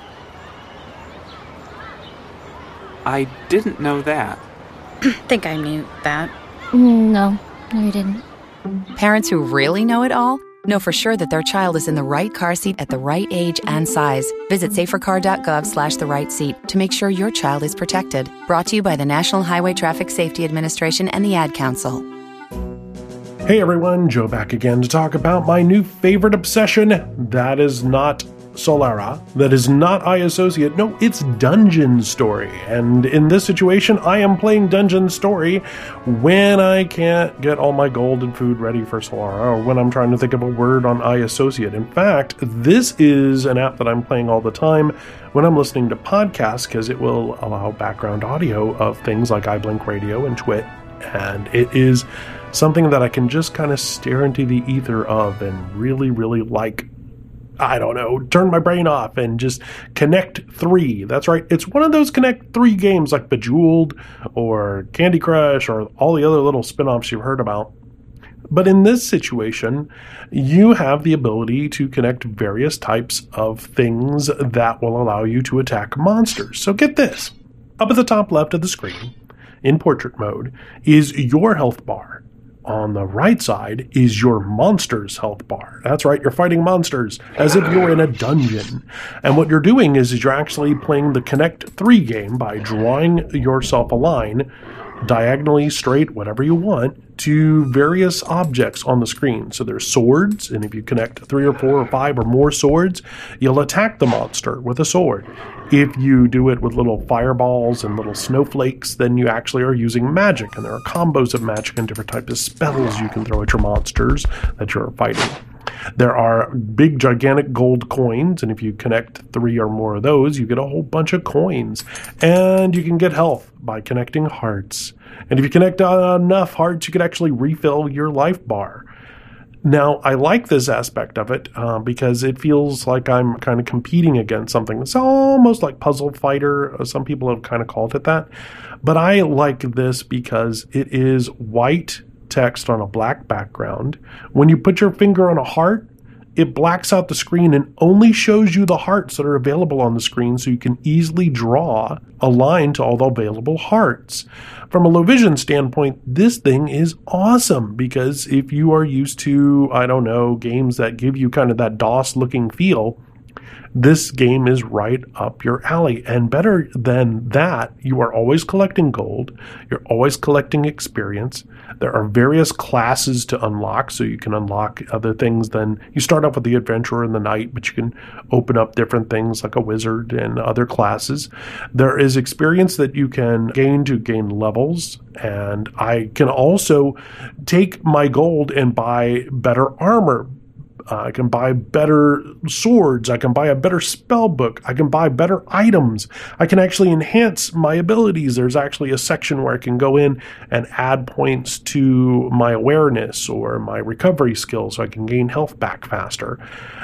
I didn't know that. I think I knew that. Mm, No, no, you didn't. Parents who really know it all know for sure that their child is in the right car seat at the right age and size. Visit safercar.gov slash the right seat to make sure your child is protected. Brought to you by the National Highway Traffic Safety Administration and the Ad Council. Hey everyone, Joe back again to talk about my new favorite obsession. That is not Solara. That is not iAssociate. No, it's Dungeon Story. And in this situation, I am playing Dungeon Story when I can't get all my gold and food ready for Solara, or when I'm trying to think of a word on iAssociate. In fact, this is an app that I'm playing all the time when I'm listening to podcasts, because it will allow background audio of things like iBlink Radio and Twit. And it is something that I can just kind of stare into the ether of and really, really like, I don't know, turn my brain off and just Connect three. That's right. It's one of those Connect three games like Bejeweled or Candy Crush or all the other little spin-offs you've heard about. But in this situation, you have the ability to connect various types of things that will allow you to attack monsters. So get this. Up at the top left of the screen, in portrait mode, is your health bar. On the right side is your monster's health bar. That's right, you're fighting monsters as if you're in a dungeon. And what you're doing is, is you're actually playing the Connect three game by drawing yourself a line, diagonally straight, whatever you want, to various objects on the screen. So there's swords, and if you connect three or four or five or more swords, you'll attack the monster with a sword. If you do it with little fireballs and little snowflakes, then you actually are using magic, and there are combos of magic and different types of spells you can throw at your monsters that you're fighting. There are big, gigantic gold coins, and if you connect three or more of those, you get a whole bunch of coins. And you can get health by connecting hearts. And if you connect uh, enough hearts, you can actually refill your life bar. Now, I like this aspect of it uh, because it feels like I'm kind of competing against something that's almost like Puzzle Fighter. Some people have kind of called it that. But I like this because it is white text on a black background. When you put your finger on a heart, it blacks out the screen and only shows you the hearts that are available on the screen, so you can easily draw a line to all the available hearts. From a low vision standpoint, this thing is awesome, because if you are used to, I don't know, games that give you kind of that DOS looking feel, this game is right up your alley. And better than that, you are always collecting gold. You're always collecting experience. There are various classes to unlock, so you can unlock other things than you start off with the adventurer and the knight, but you can open up different things like a wizard and other classes. There is experience that you can gain to gain levels, and I can also take my gold and buy better armor. Uh, I can buy better swords. I can buy a better spell book. I can buy better items. I can actually enhance my abilities. There's actually a section where I can go in and add points to my awareness or my recovery skills so I can gain health back faster.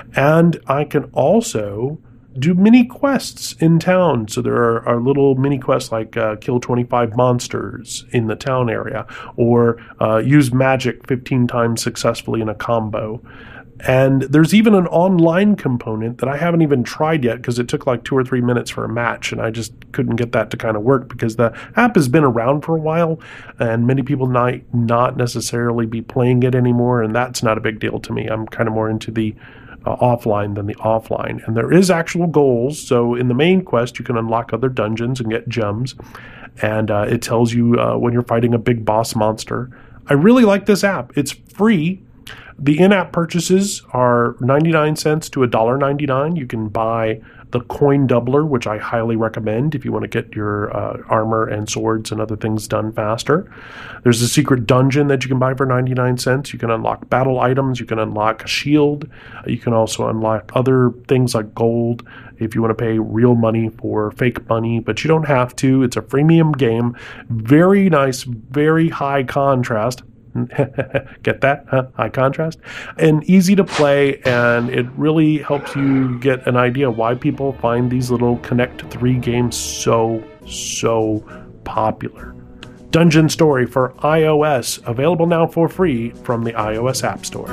And I can also do mini quests in town. So there are, are little mini quests like uh, kill twenty-five monsters in the town area, or uh, use magic fifteen times successfully in a combo. And there's even an online component that I haven't even tried yet, because it took like two or three minutes for a match, and I just couldn't get that to kind of work, because the app has been around for a while and many people might not necessarily be playing it anymore, and that's not a big deal to me. I'm kind of more into the uh, offline than the offline. And there is actual goals. So in the main quest, you can unlock other dungeons and get gems, and uh, it tells you uh, when you're fighting a big boss monster. I really like this app. It's free. The in-app purchases are ninety-nine cents to one dollar ninety-nine. You can buy the coin doubler, which I highly recommend if you want to get your uh, armor and swords and other things done faster. There's a secret dungeon that you can buy for ninety-nine cents. You can unlock battle items. You can unlock a shield. You can also unlock other things like gold if you want to pay real money for fake money, but you don't have to. It's a freemium game. Very nice, very high contrast. Get that? Huh? High contrast. And easy to play, and it really helps you get an idea why people find these little Connect three games so, so popular. Dungeon Story for iOS, available now for free from the iOS App Store.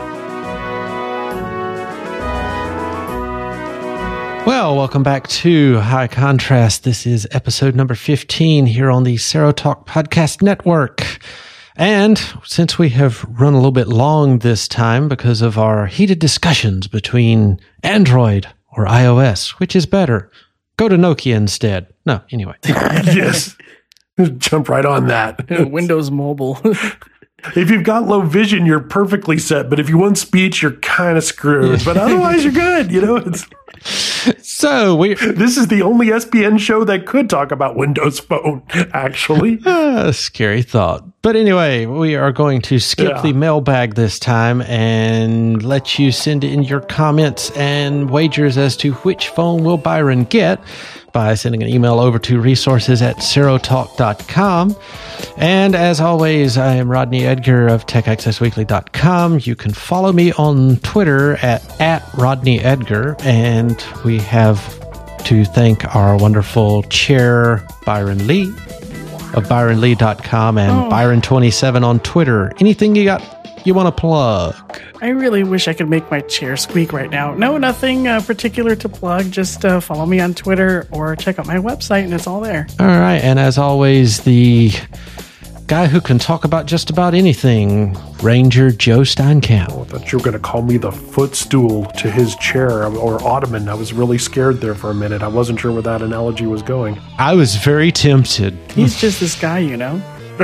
Well, welcome back to High Contrast. This is episode number fifteen here on the Serotalk Podcast Network. And since we have run a little bit long this time because of our heated discussions between Android or iOS, which is better, go to Nokia instead. No, anyway. Yes. Jump right on that. Windows Mobile. If you've got low vision, you're perfectly set. But if you want speech, you're kind of screwed. But otherwise, you're good. You know, it's... So we this is the only S P N show that could talk about Windows Phone, actually. Uh, scary thought. But anyway, we are going to skip Yeah. the mailbag this time and let you send in your comments and wagers as to which phone will Byron get by sending an email over to resources at serotalk dot com. And as always, I am Rodney Edgar of tech access weekly dot com. You can follow me on Twitter at, at Rodney Edgar. And we have to thank our wonderful chair, Byron Lee of byron lee dot com and Oh. Byron twenty-seven on Twitter. Anything you got you want to plug? I really wish I could make my chair squeak right now. No, nothing uh, particular to plug. Just uh, follow me on Twitter or check out my website, and it's all there. All right. And as always, the guy who can talk about just about anything, Ranger Joe Steinkamp. I thought you were going to call me the footstool to his chair or ottoman. I was really scared there for a minute. I wasn't sure where that analogy was going. I was very tempted. He's just this guy, you know.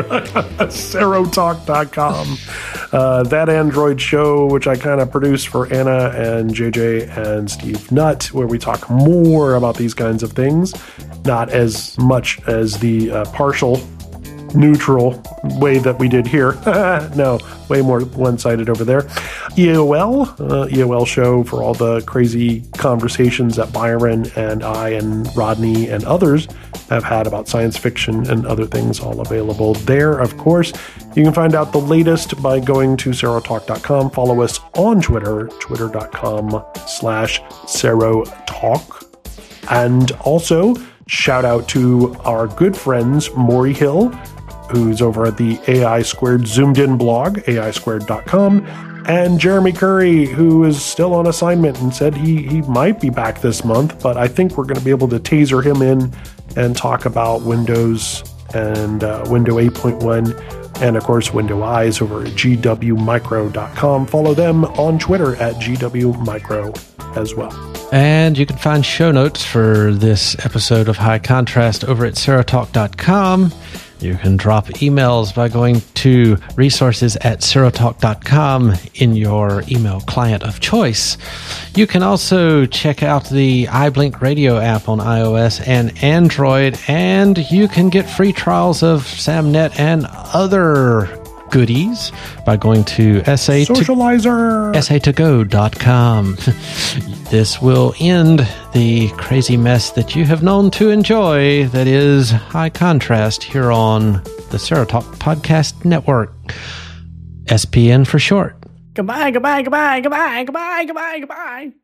Serotalk dot com. Uh, that Android show, which I kind of produce for Anna and J J and Steve Nutt, where we talk more about these kinds of things, not as much as the uh, partial neutral way that we did here. No, way more one-sided over there. E O L, uh, E O L show for all the crazy conversations that Byron and I and Rodney and others have had about science fiction and other things, all available there, of course. You can find out the latest by going to serotalk dot com. Follow us on Twitter, twitter dot com slash serotalk. And also, shout out to our good friends, Maury Hill, who's over at the A I Squared Zoomed In blog, A I squared dot com, and Jeremy Curry, who is still on assignment and said he, he might be back this month, but I think we're going to be able to taser him in and talk about Windows and uh, Windows eight point one, and of course, Window Eyes over at G W micro dot com. Follow them on Twitter at G W micro as well. And you can find show notes for this episode of High Contrast over at serotalk dot com. You can drop emails by going to resources at serotalk dot com in your email client of choice. You can also check out the iBlink Radio app on iOS and Android, and you can get free trials of SamNet and other goodies by going to sa to Socializer. S A to go dot com. This will end the crazy mess that you have known to enjoy, that is High Contrast, here on the Serotalk Podcast Network. S P N for short. Goodbye, goodbye, goodbye, goodbye, goodbye, goodbye, goodbye.